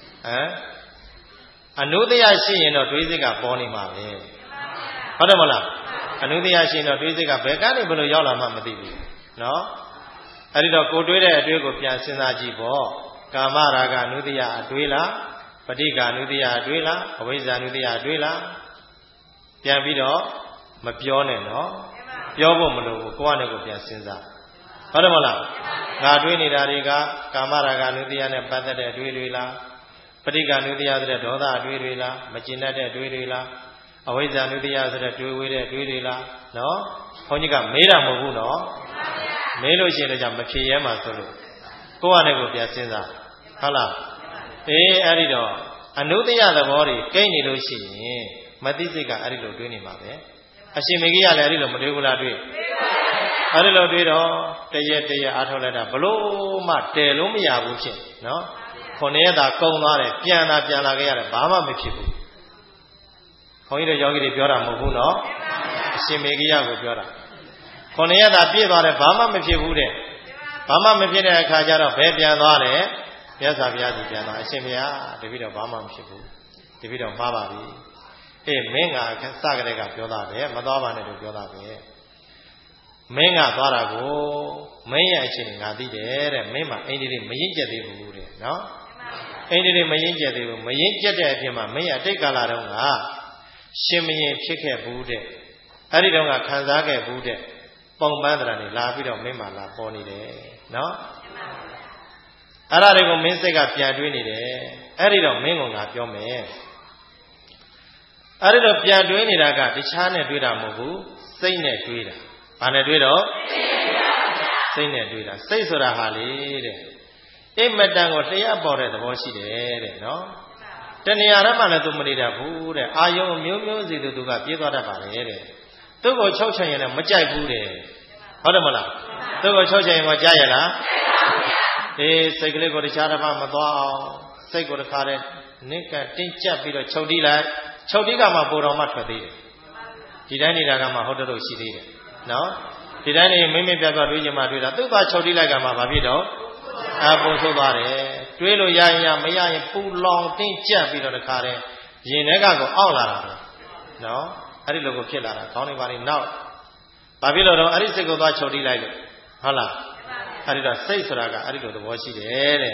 အနုတ္တယရှိရင်တော့တွေးစိတ်ကပေါ်နေမှာပဲဟုတ်တယ်မလားအနုတ္တယရှိရင်တော့တွေးစိတ်ကဘယ်ကနေဘယ်လိုရောက်လာမှမသိဘူးနော်အဲ့ဒီတော့ကိုတွေးတဲ့အတွေးကိုပြန်စဉ်းစားကြည့်ပေါ့ကာမရာဂအနုတ္တယအတွေးလားပဋိက္ခအနုတ္တယအတွေးလားအဝိဇ္ဇာအနုတ္တယအတွေးလားပြန်ပြီးတော့မပြောနဲ့နော်ပြောဖို့မလိုဘူးကိုယ့်အနေကိုပြန်စဉ်းစားဟုတ်တယ်မလားငါတွေးနေတာတွေကကာမရာဂအနုတ္တယနဲ့ပတ်သက်တဲ့အတွေးတွေလားပဋိက္ခအနုတ္တယဆိုတဲ့ဒေါသအတွေးတွေလားမကျင်တတ်တဲ့အတွေးတွေလားအဝိဇ္ဇာအနုတ္တယဆိုတဲ့တွေးဝေးတဲ့အတွေးတွေလားနော်ဘုန်းကြီးကမေးတာမဟုတ်ဘူးနော်မေးလို့ရှိရင်လည်းမဖြေရဲမှာဆိုလို့ကိုယ့်အနေကိုပြန်စဉ်းစားဟုတ်လားအဲ့ဒီတော့အနုတ္တယသဘောတွေကိန်းနေလို့ရှိရင်မသိစိတ်ကအဲ့ဒီလိုတွေးနေမှာပဲအရှင်မေကြီးကလည်းအဲ့ဒီလိုမတွေးဘူးလားတွေးအဲ့ဒီလိုတွေးတော့တရက်အားထုတ်လိုက်တာဘလို့မှတည်လို့မရဘူးဖြစ်နော်9ရက်သာကုန်သွားတယ်ပြန်လာခဲ့ရတယ်ဘာမှမဖြစ်ဘူးခွန်ကြီးတို့ယောဂီတွေပြောတာမဟုတ်ဘူးနော်အရှင်မေကြီးကိုပြောတာ9ရက်သာပြည့်သွားတယ်ဘာမှမဖြစ်ဘူးတဲ့ဘာမှမဖြစ်တဲ့အခါကျတော့ဘယ်ပြန်သွားလဲမြတ်စွာဘုရားကြီးပြန်သွားအရှင်ဘုရားတပည့်တော်ဘာမှမဖြစ်ဘူးတပည့်တော်မှားပါပြီမင်းကစကြတဲ့ကပြောတာပဲမသွားပါနဲ့လို့ပြောတာပဲမင်းကသွားတာကိုမင်းရဲ့အခြေအနေငါသိတယ်တဲ့မင်းမှာအိန္ဒိတွေမရင်ကျက်သေးဘူးတဲ့နော်အိန္ဒိတွေမရင်ကျက်သေးဘူးမရင်ကျက်တဲ့အပြင်မှာမင်းရဲ့အတိတ်ကာလတုန်းကရှင်မရင်ဖြစ်ခဲ့ဘူးတဲ့အဲ့ဒီတုန်းကခံစားခဲ့ဘူးတဲ့ပုံပန်းတရံတွေလာပြီးတော့မင်းမှာလာပေါ်နေတယ်နော်အဲ့ဒါတွေကိုမင်းစိတ်ကပြန်တွေးနေတယ်အဲ့ဒီတော့မင်းကငါပြောမယ်အဲ့ဒီတော့ပြန်တွေးနေတာကတခြားနဲ့တွေးတာမဟုတ်ဘူးစိတ်နဲ့တွေးတာဘာနဲ့တွေးတော့စိတ်နဲ့တွေးတာစိတ်ဆိုတာဟာလေတဲ့အိမ်မတန်ကိုတရားပေါ်တဲ့သဘောရှိတယ်တဲ့နော်တဏှာရမှလည်းသူမနေတတ်ဘူးတဲ့အာယုံမျိုးမျိုးစီသူကပြေးသွားတတ်ပါလေတဲ့သူ့ကိုချုပ်ချင်ရင်လည်းမကြိုက်ဘူးတဲ့ဟုတ်တယ်မလားသူ့ကိုချုပ်ချင်ရင်ကိုကြားရလားအေးစိတ်ကလေးကိုတခြားတစ်ပါးမသွားအောင်စိတ်ကိုတစ်ခါတည်းနိကတင်းကျပ်ပြီးတော့ချုပ်တီးလိုက်ချုပ်တီးကမှပိုတော်မှထွက်သေးတယ်ဒီတိုင်းနေတာကမှဟုတ်တော့ရှိသေးတယ်နော်ဒီတိုင်းနေမိမပြပြတွေးကြမှာတွေးတာသူ့ဘာချုပ်တီးလိုက်ကမှဘာဖြစ်တော့ပုံဆိုးသွားတယ်တွေးလို့ရရင်ရမရရင်ပူလောင်တင်းကျပ်ပြီးတော့တခါတည်းရင်ထဲကကိုအောက်လာတာပဲနော်အဲ့ဒီလိုကိုဖြစ်လာတာခေါင်းနေပါလိမ့်နောက်ဘာဖြစ်လို့တော့အဲ့ဒီစိတ်ကိုသွားချုပ်တီးလိုက်လို့ဟုတ်လားအဲ့ဒီတော့စိတ်ဆိုတာကအဲ့ဒီလိုသဘောရှိတယ်တဲ့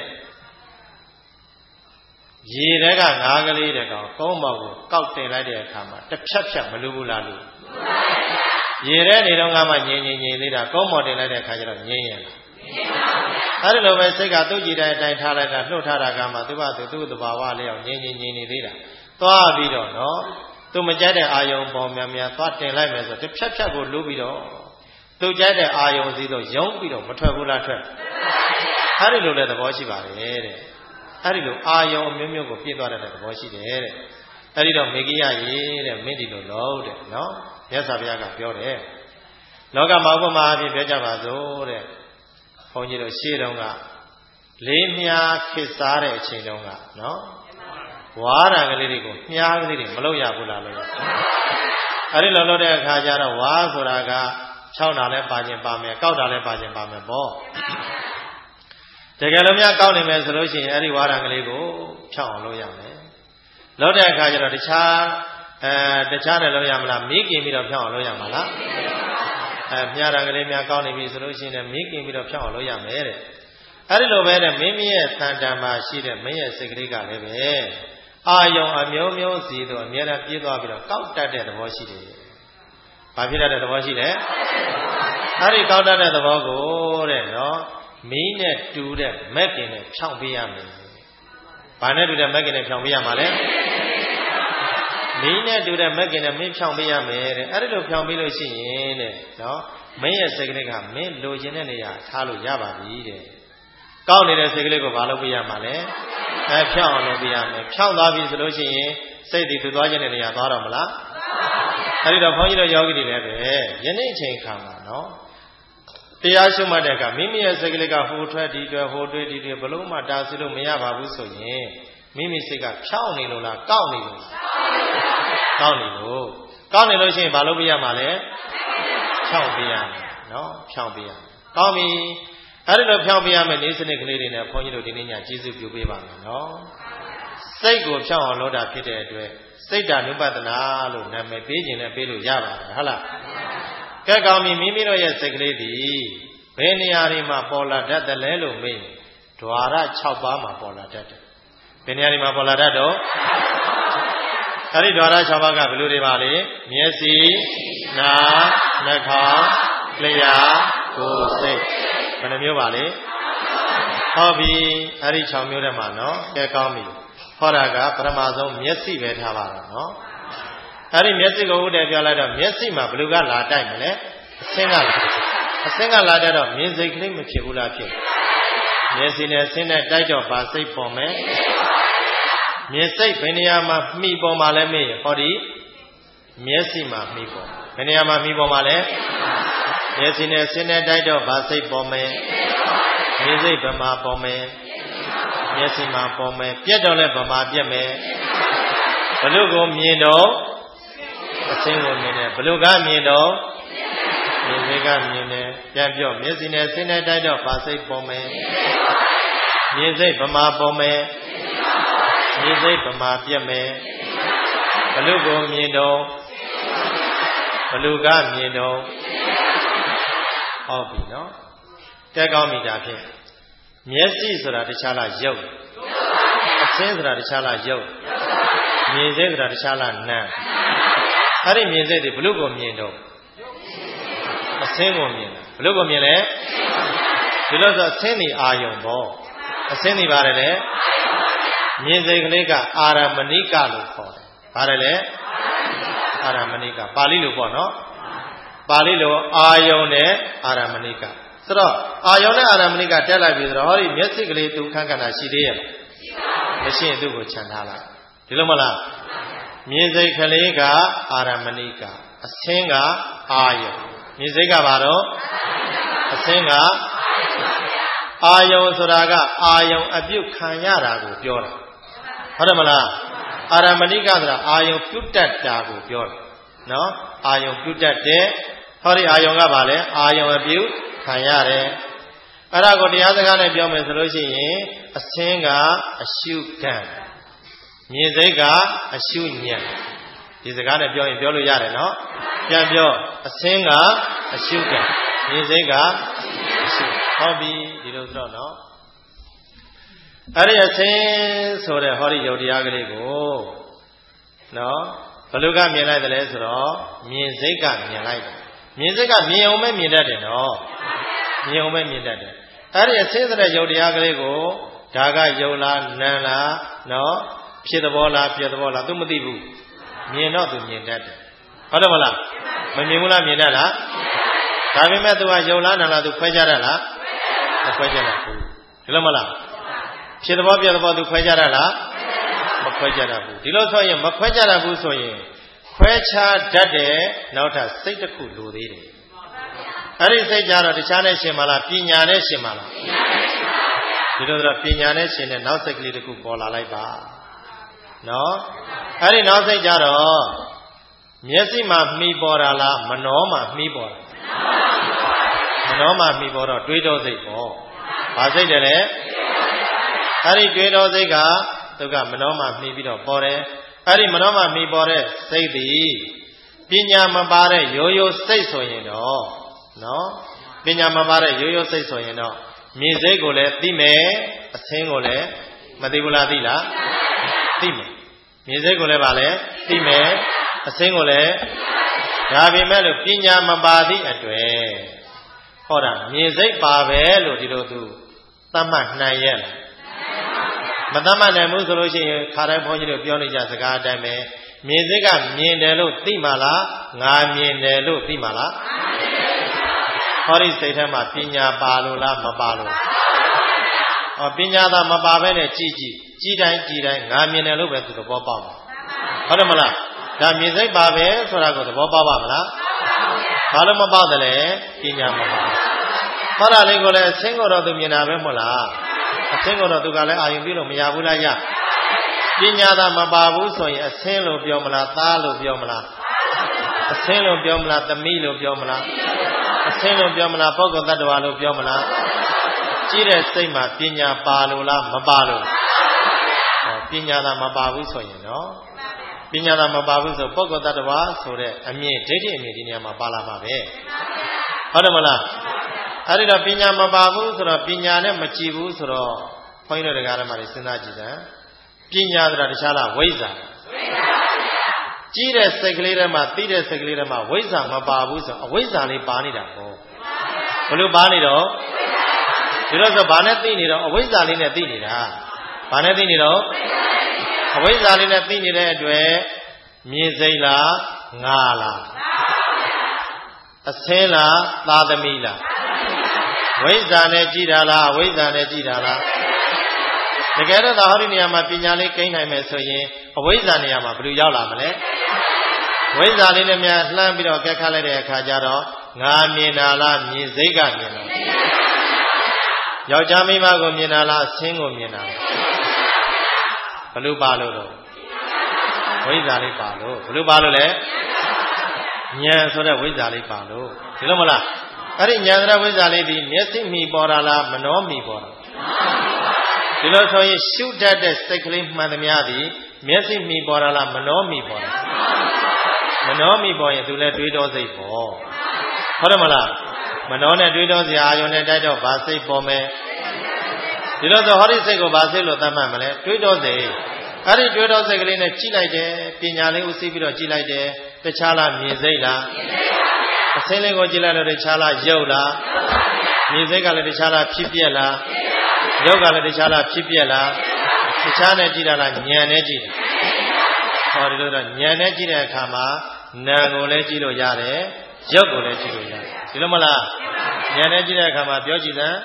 ရေထဲကငါးကလေးတဲ့ကောင်ကုန်းပေါ်ကိုကောက်တင်လိုက်တဲ့အခါမှာတစ်ဖြတ်ဖြတ်မလူဘူးလားလူရေထဲနေတော့ငါမှငြိမ်သေးတာကုန်းပေါ်တင်လိုက်တဲ့အခါကျတော့ငြိမ်ရလားအဲ့ဒီလိုပဲစိတ်ကသူ့ကြည်တဲ့အတိုင်းထားလိုက်တာလှုပ်ထားတာကမှသူ့ဘာသူ့သဘာဝလေးအောင်ငြိမ်နေသေးတာသွားပြီးတော့နော်သူမကြိုက်တဲ့အာယုံပေါ်များသွားတင်လိုက်မယ်ဆိုတစ်ဖြတ်ဖြတ်ကိုလူပြီးတော့သူကြိုက်တဲ့အာယုံစီတော့ယုံပြီးတော့မထွက်ဘူးလားထွက်အဲ့ဒီလိုလည်းသဘောရှိပါတယ်တဲ့အဲ့ဒီလိုအာယုံအမျိုးမျိုးကိုပြည့်သွားတဲ့သဘောရှိတယ်တဲ့အဲ့ဒီတော့မေကိယရေတဲ့မင်းဒီလိုလို့တဲ့နော်မြတ်စွာဘုရားကပြောတယ်လောကမှာဥပမာအဖြစ်ပြောကြပါစို့တဲ့ဘုန်းကြီးတို့ရှေ့တုန်းကလေးမြားခေစားတဲ့အချိန်တုန်းကနော်ဝါရံကလေးတွေကိုမြားကလေးတွေမလုပ်ရဘူးလားလို့အဲ့ဒီလိုလုပ်တဲ့အခါကျတော့ဝါဆိုတာက6တာလည်းပါခြင်းပါမယ်ကောက်တာလည်းပါခြင်းပါမယ်ပေါ့တကယ်လို့များကောက်နေမယ်ဆိုလို့ရှိရင်အဲ့ဒီဝါရံကလေးကိုဖြောက်အောင်လုပ်ရမယ်လုပ်တဲ့အခါကျတော့တခြားနဲ့လုပ်ရမလားမိခင်ပြီးတော့ဖြောက်အောင်လုပ်ရမှာလားမြားရံကလေးများကောက်နေပြီဆိုလို့ရှိရင်မိခင်ပြီးတော့ဖြောက်အောင်လုပ်ရမယ်တဲ့အဲ့ဒီလိုပဲတဲ့မိမိရဲ့သံတန်မှာရှိတဲ့မင်းရဲ့စိတ်ကလေးကလည်းပဲအာယုံအမျိုးမျိုးစီတို့အများအားပြေးသွားပြီးတော့ကောက်တတ်တဲ့သဘောရှိတယ်။ဘာဖြစ်တတ်တဲ့သဘောရှိလဲ။အဲ့ဒီကောက်တတ်တဲ့သဘောကိုတဲ့နော်မီးနဲ့တူတဲ့မက်ကင်နဲ့ဖြောင်းပေးရမယ်။ဘာနဲ့တူတဲ့မက်ကင်နဲ့ဖြောင်းပေးရမှာလဲ။မီးနဲ့တူတဲ့မက်ကင်နဲ့မင်းဖြောင်းပေးရမယ်တဲ့။အဲ့ဒီလိုဖြောင်းပေးလို့ရှိရင်တဲ့နော်မင်းရဲ့စိတ်ကလေးကမင်းလိုချင်တဲ့နေရာထားလို့ရပါပြီတဲ့။ကောက်နေတဲ့စိတ်ကလေးကိုဘာလုပ်ပေးရမှာလဲ။ဖြောင်းအောင်လုပ်ပေးရမယ်။ဖြောင်းသွားပြီဆိုလို့ရှိရင်စိတ်တည်သူသွားခြင်းတဲ့နေရာသွားတော့မလား။အဲဒီတော့ဘုန်းကြီးတို့ယောဂီတွေလည်းပဲယနေ့အချိန်ခါမှာနော်တရားရှုမှတ်တဲ့အခါမိမိရဲ့စိတ်ကလေးကဟိုထွက်ဒီထွက်ဟိုတွေးဒီတွေဘလို့မှတားဆီးလို့မရပါဘူးဆိုရင်မိမိစိတ်ကဖြောင်းနေလို့လားကောက်နေလို့ကောက်နေလို့ရှိရင်ဘာလုပ်ပေးရမှာလဲဖြောင်းပေးရမယ်နော်ဖြောင်းပေးရမယ်ကောင်းပြီအဲ့ဒီလိုဖြောင်းပေးရမယ်နေစနစ်ကလေးတွေနဲ့ဘုန်းကြီးတို့ဒီနေ့ညကျေးဇူးပြုပေးပါမယ်နော်စိတ်ကိုဖြောင်းအောင်လုပ်တာဖြစ်တဲ့အတွက်စိတ်ဓာနုပဒနာလို့နာမည်ပေးခြင်းနဲ့ပေးလို့ရပါတယ်ဟုတ်လားကဲကောင်းပြီမိမိတို့ရဲ့စိတ်ကလေးဒီဘယ်နေရာတွေမှာပေါ်လာတတ်တယ်လဲလို့မေးဓွာရ6ပါးမှာပေါ်လာတတ်တယ်ဘယ်နေရာတွေမှာပေါ်လာတတ်တော့အဲ့ဒီဓွာရ6ပါးကဘယ်လိုတွေပါလဲမျက်စိနားနှာခေါင်းလျှာကိုယ်စိတ်ဘယ်နှမျိုးပါလဲဟုတ်ပြီအဲ့ဒီ6မျိုးထဲမှာနော်ကဲကောင်းပြီဟောတာကပထမဆုံးမျက်စိပဲထားပါတော့နော်အဲ့ဒီမျက်စိကိုဥတည်ပြောလိုက်တော့မျက်စိမှာဘယ်လိုကလာတိုက်မလဲအဆင်းကလာတတ်တော့မြင်စိတ်ကလေးမဖြစ်ဘူးလားဖြစ်မျက်စိနဲ့အဆင်းနဲ့တိုက်တော့ဗာစိတ်ပေါ်မယ်မြင်စိတ်ဘယ်နေရာမှာမှီပေါ်မှာလဲမေးဟောဒီမျက်စိမှာမှီပေါ်ဘယ်နေရာမှာမှီပေါ်မှာလဲမျက်စိနဲ့အဆင်းနဲ့တိုက်တော့ဗာစိတ်ပေါ်မယ်မြင်စိတ်ဗမာပေါ်မယ်မျက်စိမှာပေါ်မယ်ပြက်တော့လဲဗမာပြက်မယ်ဘလို့ကိုမြင်တော့အဆင်းကိုမြင်တယ်ဘလို့ကမြင်တော့မြင်စိတ်ကမြင်တယ်ပြန်ပြောမျက်စိနဲ့ဆင်းတဲ့တိုက်တော့ဗာစိတ်ပေါ်မယ်မြင်စိတ်ဗမာပေါ်မယ်မြင်စိတ်ဗမာပြက်မယ်ဘလို့ကိုမြင်တော့ဘလို့ကမြင်တော့ဟုတ်ပြီနော်တက်ကောင်းပြီဒါဖြင့်မျက်စိဆိုတာတခြားလားရုပ်အဆင်းဆိုတာတခြားလားရုပ်မြင်စိတ်ဆိုတာတခြားလားနာမ်အဲ့ဒီမြင်စိတ်တွေဘလို့ကိုမြင်တော့အဆင်းကိုမြင်တယ်ဘလို့ကိုမြင်လဲဒီလိုဆိုအဆင်းဒီအာယုံပေါ့အဆင်းဒီပါတယ်လေမြင်စိတ်ကလေးကအာရမဏိကလို့ခေါ်တယ်ပါတယ်လေအာရမဏိကပါဠိလိုပေါ့နော်ပါဠိလိုအာယုံနဲ့အာရမဏိကဆိုတော့အာယုံနဲ့အာရမဏိကတက်လိုက်ပြီဆိုတော့ဟောဒီမျက်စိကလေးသူခန့်ခန္ဓာရှိသေးရဲ့မရှိရင်သူ့ကိုခြံထားလိုက်ဒီလိုမလားမြင်စိတ်ကလေးကအာရမဏိကအဆင်းကအာယုံမြင်စိတ်ကဘာတော့အဆင်းကအာယုံဆိုတာကအာယုံအပြုတ်ခံရတာကိုပြောတာဟုတ်တယ်မလားအာရမဏိကဆိုတာအာယုံပြုတ်တတ်တာကိုပြောတယ်နော်အာယုံပြုတ်တတ်တဲ့ဟောဒီအာယုံကဘာလဲအာယုံအပြုတ်ခံရတယ်အဲ့ဒါကိုတရားစကားနဲ့ပြောမယ်ဆိုလို့ရှိရင်အဆင်းကအရှုခံမြင်စိတ်ကအရှုညံဒီစကားနဲ့ပြောရင်ပြောလို့ရတယ်နော်ပြန်ပြောအဆင်းကအရှုခံမြင်စိတ်ကအရှုဟောပြီဒီလိုဆိုတော့နော်အဲ့ဒီအဆင်းဆိုတဲ့ဟောဒီယုတ်တရားကလေးကိုနော်ဘယ်လိုကမြင်လိုက်တယ်လဲဆိုတော့မြင်စိတ်ကမြင်လိုက်တယ်မြင်စိတ်ကမြင်အောင်ပဲမြင်တတ်တယ်နော်မြင်အောင်ပဲမြင်တတ်တယ်အဲ့ဒီအဆင်းဆိုတဲ့ယုတ်တရားကလေးကိုဒါကယုတ်လားနံလားနော်ဖြစ်သဘောလားပြည့်သဘောလား तू မသိဘူးမြင်တော့ तू မြင်တတ်တယ်ဟုတ်တယ်မလားမမြင်ဘူးလားမြင်တတ်လားဒါပေမဲ့ तू ကယုတ်လားနံလား तू ခွဲခြားတတ်လားမခွဲခြားတတ်ဘူးဒီလိုမလားဖြစ်သဘောပြည့်သဘော तू ခွဲခြားတတ်လားမခွဲခြားတတ်ဘူးဒီလိုဆိုရင်မခွဲခြားတတ်ဘူးဆိုရင်ခွဲခြားတတ်တဲ့နောက်ထပ်စိတ်တစ်ခုလိုသေးတယ်အဲ့ဒီစိတ်ကြတော့တခြားနဲ့ရှင်ပါလားပညာနဲ့ရှင်ပါလားဒီလိုဆိုတော့ပညာနဲ့ရှင်တဲ့နောက်စိတ်ကလေးတစ်ခုပေါ်လာလိုက်ပါနော်အဲ့ဒီနောက်စိတ်ကြတော့မျက်စိမှာမှီပေါ်တာလားမနှောမှာမှီပေါ်တာမနှောမှာမှီပေါ်တော့တွေးတောစိတ်ပေါ့ဘာစိတ်တယ်လဲအဲ့ဒီတွေးတောစိတ်ကသူကမနှောမှာမှီပြီးတော့ပေါ်တယ်အဲ့ဒီမနှောမှာမှီပေါ်တဲ့စိတ်သည်ပညာမပါတဲ့ရိုးရိုးစိတ်ဆိုရင်တော့နော်ပညာမပါတဲ့ရိုးရိုးစိတ်ဆိုရင်တော့မြင်စိတ်ကိုလည်းသိမယ်အဆင်းကိုလည်းမသိဘူးလားသိလားသိမယ်မြင်စိတ်ကိုလည်းဗာလဲသိမယ်အဆင်းကိုလည်းဒါပေမဲ့လို့ပညာမပါသည့်အတွေ့ဟောတာမြင်စိတ်ပါပဲလို့ဒီလိုသူသတ်မှတ်နိုင်ရဲ့လားမသတ်မှတ်နိုင်ဘူးဆိုလို့ရှိရင်ခါတိုင်းဘုန်းကြီးတို့ပြောနေကြစကားအတိုင်းပဲမြင်စိတ်ကမြင်တယ်လို့သိမှလားငါမြင်တယ်လို့သိမှလားဟောဒီစိတ်ထဲမှာပညာပါလို့လားမပါလို့ဟောပညာသာမပါဘဲနဲ့ကြည်တိုင်းငါမြင်တယ်လို့ပဲသူသဘောပေါက်မှာဟုတ်တယ်မလားဒါမြင်စိတ်ပါပဲဆိုတာကိုသဘောပေါက်ပါမလားဘာလို့မပေါက်တယ်လဲပညာမပါဟောတာလေးကိုလည်းအဆင်းကိုတော့သူမြင်တာပဲမဟုတ်လားအဆင်းကိုတော့သူကလည်းအာရုံပြုလို့မရဘူးလားပညာသာမပါဘူးဆိုရင်အဆင်းလို့ပြောမလားသားလို့ပြောမလားအဆင်းလို့ပြောမလားသမီးလို့ပြောမလားအဆင်းလို့ပြောမလားပုဂ္ဂိုလ်တ attva လို့ပြောမလားကြည့်တဲ့စိတ်မှာပညာပါလို့လားမပါလို့ပညာသာမပါဘူးဆိုရင်နော်ပညာသာမပါဘူးဆိုပုဂ္ဂိုလ်တ attva ဆိုတဲ့အမြင်ဒိဋ္ဌိအမြင်ဒီနေရာမှာပါလာမှာပဲဟုတ်တယ်မလားအဲ့ဒီတော့ပညာမပါဘူးဆိုတော့ပညာနဲ့မကြည့်ဘူးဆိုတော့ဘုန်းကြီးတို့တရားဓမ္မတွေစဉ်းစားကြည့်စမ်းပညာဆိုတာတခြားလားဝိဇ္ဇာကြည့်တဲ့စိတ်ကလေးထဲမှာသိတဲ့စိတ်ကလေးထဲမှာဝိဇ္ဇာမပါဘူးဆိုအဝိဇ္ဇာလေးပါနေတာပေါ့ဘယ်လိုပါနေတော့ဒီလိုဆိုဘာနဲ့သိနေတော့အဝိဇ္ဇာလေးနဲ့သိနေတာဘာနဲ့သိနေတော့အဝိဇ္ဇာလေးနဲ့သိနေတဲ့အတွက်မြင်စိတ်လားငါလားအဆင်းလားသာသမီလားဝိဇ္ဇာနဲ့ကြည်တာလားအဝိဇ္ဇာနဲ့ကြည်တာလားတကယ်တော့ဟောဒီနေရာမှာပညာလေးကိန်းနိုင်မယ်ဆိုရင်အဝိဇ္ဇာနေရာမှာဘယ်လိုရောက်လာမလဲဝိဇ္ဇာလေးနဲ့များလှမ်းပြီးတော့ကက်ခတ်လိုက်တဲ့အခါကျတော့ငါမြင်တာလားမြင်စိတ်ကမြင်တာယောက်ျားမိန်းမကိုမြင်တာလားအဆင်းကိုမြင်တာဘယ်လိုပါလို့တော့ဝိဇ္ဇာလေးပါလို့ဘယ်လိုပါလို့လဲဉာဏ်ဆိုတဲ့ဝိဇ္ဇာလေးပါလို့ဒီလိုမလားအဲ့ဒီဉာဏ်တဲ့ဝိဇ္ဇာလေးဒီမျက်စိမှီပေါ်တာလားမနှောမှီပေါ်တာဒီလိုဆိုရင်ရှုတတ်တဲ့စိတ်ကလေးမှန်သမျှသည်မျက်စိမှီပေါ်တာလားမနှောမှီပေါ်တာမနှောမှီပေါ်ရင်သူလည်းတွေးတောစိတ်ပေါ်ဟုတ်တယ်မလားမနှောနဲ့တွေးတောစရာအာယုန်နဲ့တိုက်တော့ဘာစိတ်ပေါ်မယ်ဒီလိုဆိုဟောဒီစိတ်ကိုဘာစိတ်လို့သတ်မှတ်မလဲတွေးတောစိတ်အဲ့ဒီတွေးတောစိတ်ကလေးနဲ့ကြည့်လိုက်တယ်ပညာလေးဦးစီးပြီးတော့ကြည့်လိုက်တယ်တခြားလားမြင်စိတ်လားအစင်းလေးကိုကြည့်လိုက်လို့တခြားလားရုပ်လားမြင်စိတ်ကလည်းတခြားလားဖြစ်ပြက်လားရုပ်ကလည်းတခြားလားဖြစ်ပြက်လားတခြားနဲ့ကြည့်တာလားဉာဏ်နဲ့ကြည့်တယ်ဟောဒီလိုတော့ဉာဏ်နဲ့ကြည့်တဲ့အခါမှာနာကိုလည်းကြည့်လို့ရတယ်ရုပ်ကိုလည်းကြည့်လို့ရတယ်ဒီလိုမလားဉာဏ်နဲ့ကြည့်တဲ့အခါမှာပြောကြည့်စမ်း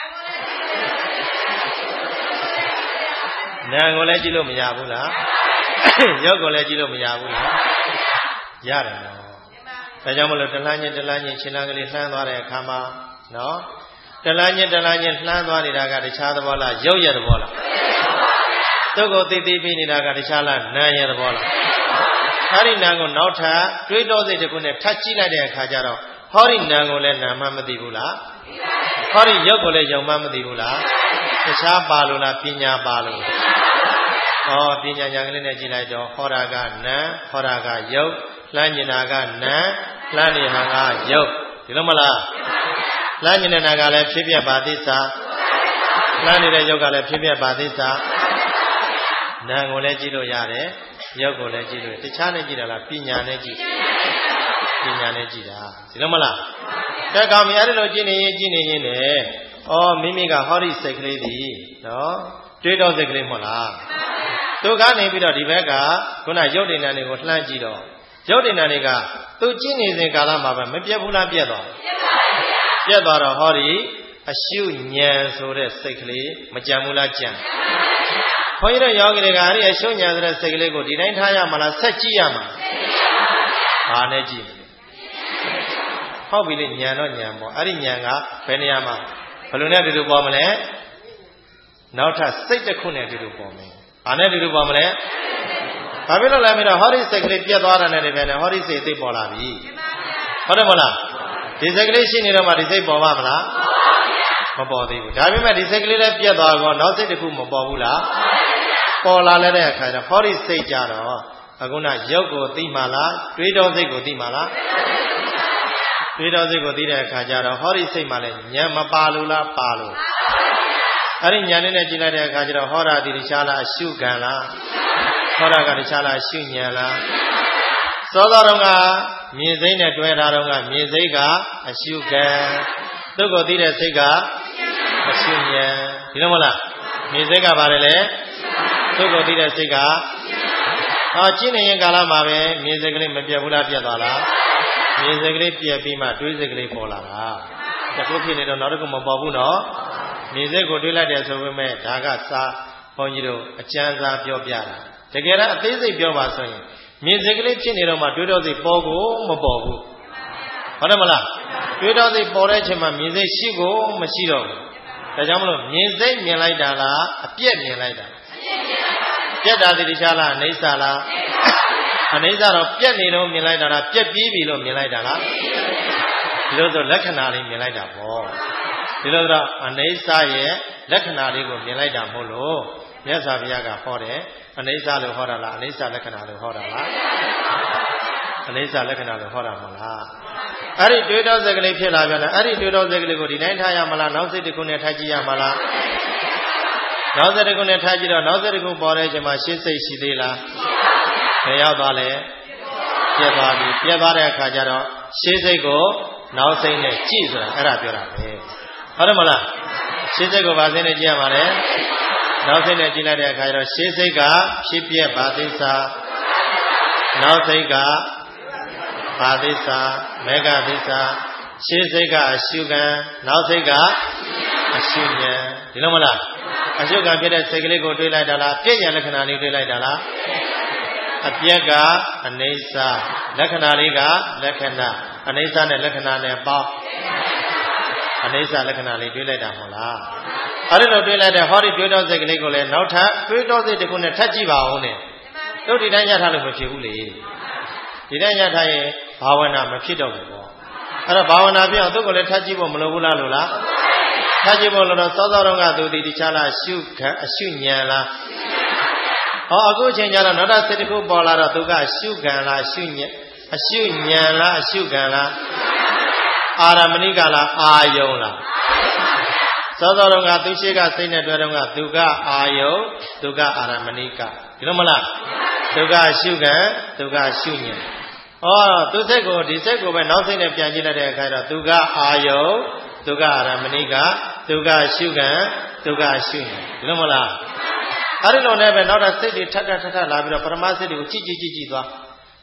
နာကိုလည်းကြည့်လို့မရဘူးလားရုပ်ကိုလည်းကြည့်လို့မရဘူးလားရတယ်နော်ဒါကြောင့်မလို့တလှမ်းချင်းခြေလှမ်းကလေးလှမ်းသွားတဲ့အခါမှာနော်တလှမ်းချင်းလှမ်းသွားနေတာကတခြားသဘောလားရုပ်ရဲ့သဘောလားသူ့ကိုသိသိပြီးနေတာကတခြားလားနာရဲ့သဘောလားအဲ့ဒီနာကိုနောက်ထပ်တွေးတောစိတ်တစ်ခုနဲ့ထပ်ကြည့်လိုက်တဲ့အခါကျတော့ဟောဒီနာကိုလည်းနာမှမသိဘူးလားဟောဒီရုပ်ကိုလည်းယုံမှမသိဘူးလားတခြားပါလို့လားပညာပါလို့ဟောပညာဉာဏ်ကလေးနဲ့ကြည့်လိုက်တော့ဟောတာကနာဟောတာကရုပ်လှမ်းနေတာကနာလှမ်းနေတာကရုပ်ဒီလိုမလားလှမ်းနေတာကလည်းဖြစ်ပြပါသစ္စာလှမ်းနေတဲ့ရုပ်ကလည်းဖြစ်ပြပါသစ္စာနာကိုလည်းကြည့်လို့ရတယ်ရုပ်ကိုလည်းကြည့်လို့တခြားနဲ့ကြည့်တာလားပညာနဲ့ကြည့်တာဒီလိုမလားတဲ့ကောင်မြတ်တယ်လို့ကြည့်နေရင်နဲ့ဩမိမိကဟောဒီစိတ်ကလေးဒီနော်တွေးတော့စိတ်ကလေးမဟုတ်လားသူကနေပြီးတော့ဒီဘက်ကခုနရုပ်တဏ္ဍာတွေကိုလှမ်းကြည့်တော့ရုပ်တဏ္ဍာတွေကသူကြည့်နေစဉ်ကာလမှာပဲမပြတ်ဘူးလားပြတ်သွားတော့ဟောဒီအရှုဉဏ်ဆိုတဲ့စိတ်ကလေးမကြံဘူးလားကြံခွန်ကြီးတို့ယောဂီတွေကအဲ့ဒီအရှုဉဏ်ဆိုတဲ့စိတ်ကလေးကိုဒီတိုင်းထားရမှာလားဆက်ကြည့်ရမှာဘာနဲ့ကြည့်ဟုတ်ပြီလေဉာဏ်တော့ဉာဏ်ပေါ့အဲ့ဒီဉာဏ်ကဘယ်နေရာမှာဘယ်လိုနဲ့တူတူပေါ်မလဲနောက်ထပ်စိတ်တစ်ခုနဲ့တူတူပေါ်မယ်ဘာနဲ့တူတူပေါ်မလဲဘာဖြစ်လို့လဲမင်းတို့ဟောဒီစိတ်ကလေးပြတ်သွားတာနဲ့တည်းပဲနဲ့ဟောဒီစိတ်သိပေါ်လာပြီဟုတ်တယ်မလားဒီစိတ်ကလေးရှိနေတော့မှဒီစိတ်ပေါ်ပါမလားမပေါ်သေးဘူးဒါပေမဲ့ဒီစိတ်ကလေးလည်းပြတ်သွားတော့နောက်စိတ်တစ်ခုမပေါ်ဘူးလားပေါ်လာလဲတဲ့အခါကျတော့ဟောဒီစိတ်ကြတော့အခုနရုပ်ကိုသိမှလားတွေးတောစိတ်ကိုသိမှလားတွေးတောစိတ်ကိုသိတဲ့အခါကျတော့ဟောဒီစိတ်မှလည်းဉာဏ်မပါလို့လားပါလို့အဲ့ဒီဉာဏ်နဲ့ကြည့်လိုက်တဲ့အခါကျတော့ဟောတာဒီတခြားလားအရှုခံလားဟောတာကတခြားလားရှုဉဏ်လားသောသောတော်ကမြင်စိတ်နဲ့တွဲထားတော့ကမြင်စိတ်ကအရှုခံသူ့ကိုသိတဲ့စိတ်ကအရှုဉဏ်ဒီလိုမလားမြင်စိတ်ကဘာလဲလဲသူ့ကိုသိတဲ့စိတ်ကကြည့်နေရင်ကာလမှာပဲမြင်စိတ်ကလေးမပြတ်ဘူးလားပြတ်သွားလားမြင်စိတ်ကလေးပြတ်ပြီးမှတွေးစိတ်ကလေးပေါ်လာတာတခုဖြစ်နေတော့နောက်တစ်ခုမပေါ်ဘူးနော်မြင်စိတ်ကိုတွေးလိုက်တယ်ဆိုပေမဲ့ဒါကစာဘုန်းကြီးတို့အကျဉ်းစားပြောပြတာတကယ်တော့အသေးစိတ်ပြောပါဆိုရင်မြင်စိတ်ကလေးဖြစ်နေတော့မှတွေးတော့စိတ်ပေါ်ကိုမပေါ်ဘူးဟုတ်တယ်မလားတွေးတော့စိတ်ပေါ်တဲ့အချိန်မှာမြင်စိတ်ရှိကိုမရှိတော့ဘူးဒါကြောင့်မလို့မြင်စိတ်မြင်လိုက်တာလားအပြည့်မြင်လိုက်တာပြက်တာဒီတခြားလားအနိစ္စလားအနိစ္စတော့ပြက်နေတော့မြင်လိုက်တာလားပြက်ပြီးပြီလို့မြင်လိုက်တာလားဒီလိုဆိုလက္ခဏာလေးမြင်လိုက်တာပေါ့ဒီလိုတော့အနိစ္စရဲ့လက္ခဏာလေးကိုမြင်လိုက်တာမဟုတ်လို့မြတ်စွာဘုရားကဟောတယ်အနိစ္စလို့ဟောတာလားအနိစ္စလက္ခဏာလို့ဟောတာလားအနိစ္စလက္ခဏာလို့ဟောတာမဟုတ်လားအဲ့ဒီတွေးတောစိတ်ကလေးဖြစ်လာပြန်လားအဲ့ဒီတွေးတောစိတ်ကလေးကိုဒီတိုင်းထားရမလားနောက်စိတ်တစ်ခုနဲ့ထားကြည့်ရမလားနောက်စိတ်တစ်ခုနဲ့ထားကြည့်တော့နောက်စိတ်တစ်ခုပေါ်တဲ့အချိန်မှာရှေ့စိတ်ရှိသေးလားဘယ်ရောက်သွားလဲပြတ်သွားပြီပြတ်သွားတဲ့အခါကျတော့ရှေ့စိတ်ကိုနောက်စိတ်နဲ့ကြည့်ဆိုတာအဲ့ဒါပြောတာပဲဟုတ်တယ်မလားရှေ့စိတ်ကိုဗာစိတ်နဲ့ကြည့်ရမှာလေနောက်စိတ်နဲ့ကြည့်လိုက်တဲ့အခါကျတော့ရှေ့စိတ်ကဖြစ်ပြဘာသစ္စာနောက်စိတ်ကဘာသစ္စာမေဃသစ္စာရှေ့စိတ်ကအရှုခံနောက်စိတ်ကအရှုဉဏ်ဒီလိုမလားအရှုခံဖြစ်တဲ့စိတ်ကလေးကိုတွေးလိုက်တာလားပြည့်ရလက္ခဏာလေးတွေးလိုက်တာလားအပြက်ကအနိစ္စလက္ခဏာလေးကလက္ခဏာအနိစ္စနဲ့လက္ခဏာနဲ့ပေါင်းအနိစ္စလက္ခဏာလေးတွေးလိုက်တာမဟုတ်လားအဲ့ဒီလိုတွေးလိုက်တဲ့ဟောဒီတွေးတော့စိတ်ကလေးကိုလည်းနောက်ထပ်တွေးတော့စိတ်တစ်ခုနဲ့ထပ်ကြည့်ပါဦးနဲ့တို့ဒီတိုင်းရထားလို့မဖြစ်ဘူးလေဒီတိုင်းရထားရင်ဘာဝနာမဖြစ်တော့ဘူးပေါ့အဲ့တော့ဘာဝနာပြအောင်သူ့ကိုလည်းထပ်ကြည့်ဖို့မလိုဘူးလားလို့လားထပ်ကြည့်ဖို့လို့တော့စောစောတုန်းကသူဒီတခြားလားရှုခံအရှုဉဏ်လားအခုအချိန်ကျတော့နောက်တစ်စိတ်တစ်ခုပေါ်လာတော့သူကရှုခံလားရှုဉဏ်အရှုဉဏ်လားအရှုခံလားအာရမဏိကလားအာယုံလားစောစောတုန်းကသူရှိကစိတ်နဲ့တွေ့တော့ကသူကအာယုံသူကအာရမဏိကဒီလိုမလားသူကရှုခံသူကရှုဉဏ်သူစိတ်ကိုဒီစိတ်ကိုပဲနောက်စိတ်နဲ့ပြန်ကြည့်လိုက်တဲ့အခါကျတော့သူကအာယုံသူကအာရမဏိကသူကရှုခံသူကရှုဉဏ်ဒီလိုမလားအဲ့ဒီလိုနဲ့ပဲနောက်တော့စိတ်တွေထပ်လာပြီးတော့ပရမစိတ်တွေကိုကြည့်သွား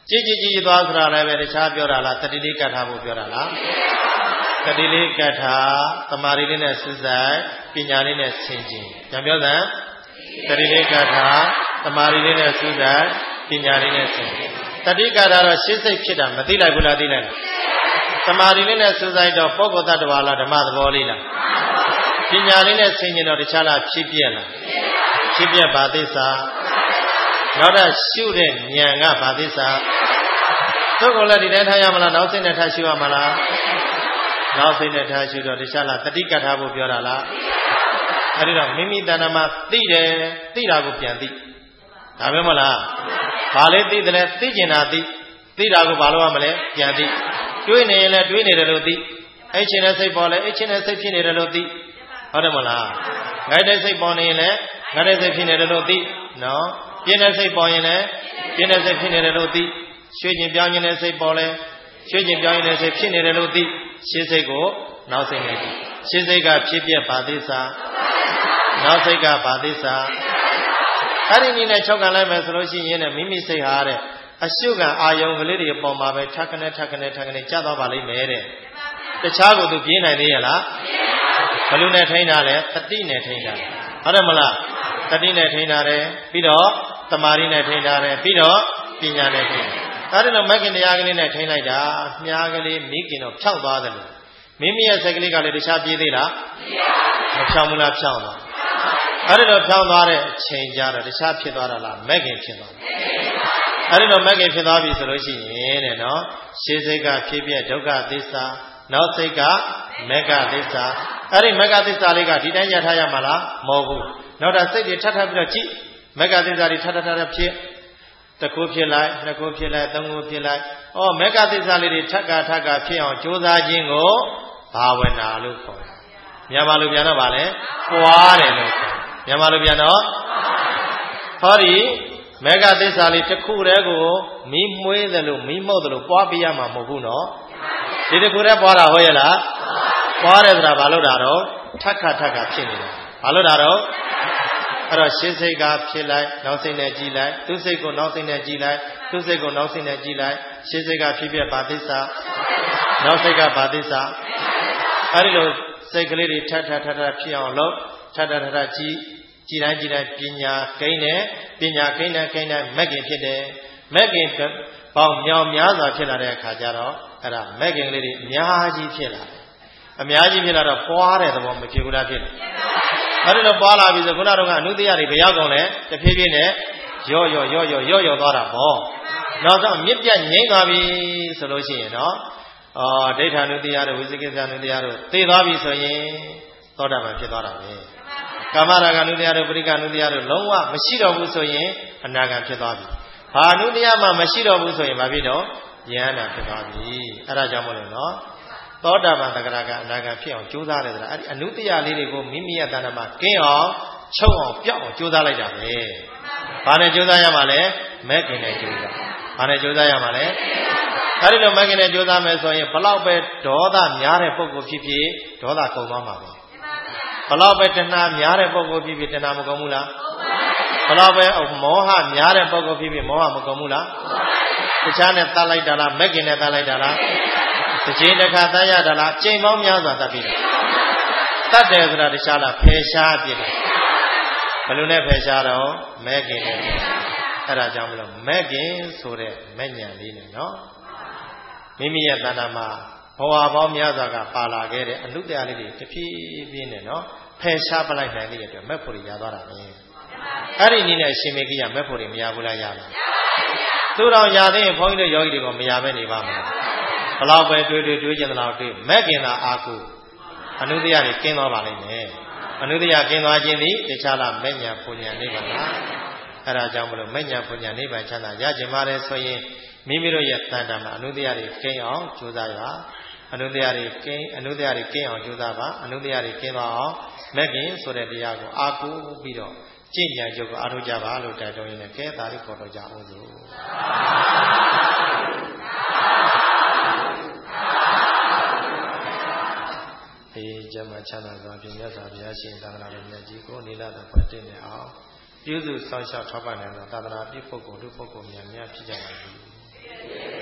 Chiသွားဆိုတာလည်းပဲတခြားပြောတာလားတတိလေးကတ်ထားဖို့ပြောတာလားတတိလေးကတ်ထားတမာရီလေးနဲ့စူးစိုက်ပညာလေးနဲ့ဆင်ခြင်ပြန်ပြောစမ်းတတိလေးကတ်ထားတမာရီလေးနဲ့စူးစိုက်ပညာလေးနဲ့ဆင်ခြင်တတိကတ်ထားတော့ရှင်းစိတ်ဖြစ်တာမသိလိုက်ဘူးလားသိလိုက်လားတမာရီလေးနဲ့စူးစိုက်တော့ပုဂ္ဂိုလ်တ attva လားဓမ္မသဘောလေးလားပညာလေးနဲ့ဆင်ခြင်တော့တခြားလားဖြစ်ပြက်လားဖြစ်ပြက်ပါသစ္စာနောက်တော့ရှုတဲ့ဉာဏ်ကဘာသစ္စာသူ့ကိုလည်းဒီတိုင်းထားရမလားနောက်စိတ်နဲ့ထားရှုရမလားနောက်စိတ်နဲ့ထားရှုတော့တခြားလားတတိကတ်ထားဖို့ပြောတာလားအဲဒီတော့မိမိတဏ္ဍာမှာသိတယ်သိတာကိုပြန်သိဒါပဲမဟုတ်လားဘာလဲသိတယ်လဲသိကျင်တာသိတာကိုဘာလို့ရမလဲပြန်သိတွေးနေရင်လည်းတွေးနေတယ်လို့သိအဲ့ချင်းနဲ့စိတ်ပေါ်လဲအဲ့ချင်းနဲ့စိတ်ဖြစ်နေတယ်လို့သိဟုတ်တယ်မလားငါတဲ့စိတ်ပေါ်နေရင်လည်းငါတဲ့စိတ်ဖြစ်နေတယ်လို့သိနော်ပြင်းတဲ့စိတ်ပေါ်ရင်လည်းပြင်းတဲ့စိတ်ဖြစ်နေတယ်လို့သိရွှေ့ကျင်ပြောင်းနေတဲ့စိတ်ပေါ်လဲရွှေ့ကျင်ပြောင်းနေတဲ့စိတ်ဖြစ်နေတယ်လို့သိရှင်းစိတ်ကိုနောက်စိတ်နဲ့ကြည့်ရှင်းစိတ်ကဖြစ်ပြဘာသစ္စာနောက်စိတ်ကဘာသစ္စာအဲ့ဒီနည်းနဲ့၆ကန်လိုက်မယ်ဆိုလို့ရှိရင်လည်းမိမိစိတ်ဟာတဲ့အရှုခံအာယုံကလေးတွေအပေါ်မှာပဲထပ်ခနဲ့ကြာသွားပါလိမ့်မယ်တဲ့တခြားကိုသူပြေးနိုင်သေးရလားဘယ်လိုနဲ့ထိန်းတာလဲတတိနဲ့ထိန်းတာဟုတ်တယ်မလားတတိနဲ့ထိန်းတာတယ်ပြီးတော့တမာရီနဲ့ထိန်းတာတယ်ပြီးတော့ပညာနဲ့ထိန်းအဲ့ဒါတော့မဂ္ဂင်တရားကလေးနဲ့ထိန်းလိုက်တာမြားကလေးမိခင်တော့ဖြောက်သွားတယ်လို့မိမိရဲ့စိတ်ကလေးကလည်းတခြားပြေးသေးလားမဖြောက်ဘူးလားဖြောက်သွားအဲ့ဒါတော့ဖြောက်သွားတဲ့အချိန်ကြတော့တခြားဖြစ်သွားတာလားမဂ္ဂင်ဖြစ်သွားတယ်အဲ့ဒါတော့မဂ္ဂင်ဖြစ်သွားပြီဆိုလို့ရှိရင်တဲ့နော်ရှေးစိတ်ကဖြစ်ပြဒုက္ခသစ္စာနောက်စိတ်ကမဂ္ဂသစ္စာအဲ့ဒီမဂ္ဂသစ္စာလေးကဒီတိုင်းရထားရမှာလားမဟုတ်ဘူးနောက်တာစိတ်တွေထပ်ပြီးတော့ကြည့်မဂ္ဂသစ္စာတွေထပ်ဖြစ်တစ်ခုဖြစ်လိုက်နှစ်ခုဖြစ်လိုက်သုံးခုဖြစ်လိုက်ဩမဂ္ဂသစ္စာလေးတွေထပ်ကဖြစ်အောင်ကြိုးစားခြင်းကိုဘာဝနာလို့ခေါ်တယ်မြန်မာလိုပြန်တော့ဗာလဲပွားတယ်လို့မြန်မာလိုပြန်တော့ဟောဒီမဂ္ဂသစ္စာလေးတစ်ခုတည်းကိုမီးမွေးတယ်လို့မီးမှုတ်တယ်လို့ပွားပြရမှာမဟုတ်ဘူးနော်ဒီတစ်ခုတည်းပွားတာဟုတ်ရဲ့လားပွားတယ်ဆိုတာဘာလို့တာတော့ထပ်ဖြစ်နေတယ်ဘာလို့တာတော့အဲ့တော့ရှင်းစိတ်ကဖြစ်လိုက်နောက်စိတ်နဲ့ကြည်လိုက်သူစိတ်ကိုနောက်စိတ်နဲ့ကြည်လိုက်သူစိတ်ကိုနောက်စိတ်နဲ့ကြည်လိုက်ရှင်းစိတ်ကဖြစ်ပြဘာသစ္စာနောက်စိတ်ကဘာသစ္စာအဲ့ဒီလိုစိတ်ကလေးတွေထပ်ဖြစ်အောင်လုပ်ထပ်ကြည်တိုင်းပညာကိန်းနဲ့မဂ္ဂင်ဖြစ်တယ်မဂ္ဂင်ပေါင်းမြောင်များစွာဖြစ်လာတဲ့အခါကျတော့အဲ့ဒါမဂ္ဂင်ကလေးတွေအများကြီးဖြစ်လာတယ်အများကြီးဖြစ်လာတော့ပွားတဲ့သဘောမဖြစ်ဘူးလားဖြစ်တယ်အဲ့ဒီတော့ပွားလာပြီဆိုခုနကတော့အနုတ္တရတွေဘယ်ရောက်ကုန်လဲတဖြည်းဖြည်းနဲ့ရော့သွားတာပေါ့နောက်ဆုံးမြစ်ပြတ်ငြိမ့်သွားပြီဆိုလို့ရှိရင်တော့ဒိဋ္ဌာနုတ္တရတို့ဝိသိကိစ္စနုတ္တရတို့သိသွားပြီဆိုရင်သောတာပန်ဖြစ်သွားတာပဲကာမရာဂနုတ္တရတို့ပရိက္ခနုတ္တရတို့လုံးဝမရှိတော့ဘူးဆိုရင်အနာဂံဖြစ်သွားပြီဘာနုတ္တရမှမရှိတော့ဘူးဆိုရင်ဘာဖြစ်တော့ဉာဏ်နာဖြစ်သွားပြီအဲ့ဒါကြောင့်မလို့နော်သောတာပန်သက္ကရာကအနာဂံဖြစ်အောင်ကြိုးစားတယ်ဆိုတာအဲ့ဒီအနုတ္တရလေးတွေကိုမိမိရဲ့တဏ္ဍာမှာကင်းအောင်ချုပ်အောင်ပြောက်အောင်ကြိုးစားလိုက်တာပဲဘာနဲ့ကြိုးစားရမှာလဲမဂ္ဂင်နဲ့ကြိုးစားဘာနဲ့ကြိုးစားရမှာလဲအဲ့ဒီလိုမဂ္ဂင်နဲ့ကြိုးစားမယ်ဆိုရင်ဘလောက်ပဲဒေါသများတဲ့ပုဂ္ဂိုလ်ဖြစ်ဖြစ်ဒေါသကုန်သွားမှာပဲဘလောက်ပဲတဏှာများတဲ့ပုဂ္ဂိုလ်ဖြစ်ဖြစ်တဏှာမကုန်ဘူးလားဘလောက်ပဲမောဟများတဲ့ပုဂ္ဂိုလ်ဖြစ်ဖြစ်မောဟမကုန်ဘူးလားတခြားနဲ့တတ်လိုက်တာလားမဂ္ဂင်နဲ့တတ်လိုက်တာလားတစ်ချိန်တစ်ခါတတ်ရတာလားချိန်ပေါင်းများစွာတတ်ပြီးတာတတ်တယ်ဆိုတာတခြားလားဖယ်ရှားပြစ်တယ်ဘယ်လိုနဲ့ဖယ်ရှားတော့မဂ္ဂင်နဲ့အဲ့ဒါကြောင့်မလို့မဂ္ဂင်ဆိုတဲ့မဉ္ဇဉ်လေးနဲ့နော်မိမိရဲ့တဏ္ဍာမှာဘဝပေါင်းများစွာကပါလာခဲ့တဲ့အနုတ္တရလေးတွေတဖြည်းဖြည်းနဲ့နော်ဖယ်ရှားပလိုက်နိုင်တဲ့အတွက်မက်ဖို့ရသွားတာပဲအဲ့ဒီနည်းနဲ့ရှင်မေကိယမက်ဖို့မရဘူးလားရပါသူတော်ရသေးရင်ဘုန်းကြီးတို့ယောဂီတွေကမရပဲနေပါမလားဘလောက်ပဲတွေးကျင်သလောက်တွေးမက်ကင်သာအာကုအနုတ္တရတွေကင်းသွားပါလိမ့်မယ်အနုတ္တရကင်းသွားခြင်းသည်တခြားလားမဉ္ဇဉ်ပူညာနိဗ္ဗာန်အဲ့ဒါကြောင့်မလို့မဉ္ဇဉ်ပူညာနိဗ္ဗာန်ချမ်းသာရကြပါလေဆိုရင်မိမိတို့ရဲ့တန်တာမှာအနုတ္တရတွေကင်းအောင်ကြိုးစားရအနုတ္တရတွေကင်းအောင်ကြိုးစားပါအနုတ္တရတွေကင်းသွားအောင်မက်ကင်ဆိုတဲ့တရားကိုအာကုပြီးတော့ကျင့်ကြံကြုတ်ကိုအားထုတ်ကြပါလို့တိုက်တွန်းရင်းနဲ့ကဲသာရိခေါ်တော်ကြအောင်စို့ကျမ်းချမ်းသာစွာဖြင့်မြတ်စွာဘုရားရှင်သာသနာတော်မြတ်ကြီးကိုနိလတော်ပတ်တင်နေအောင်ပြုစုဆောင်ရှောက်ထောက်ပံ့နိုင်သောသာသနာပြုပုဂ္ဂိုလ်တို့ပုဂ္ဂိုလ်များဖြစ်ကြပါစေဖြစ်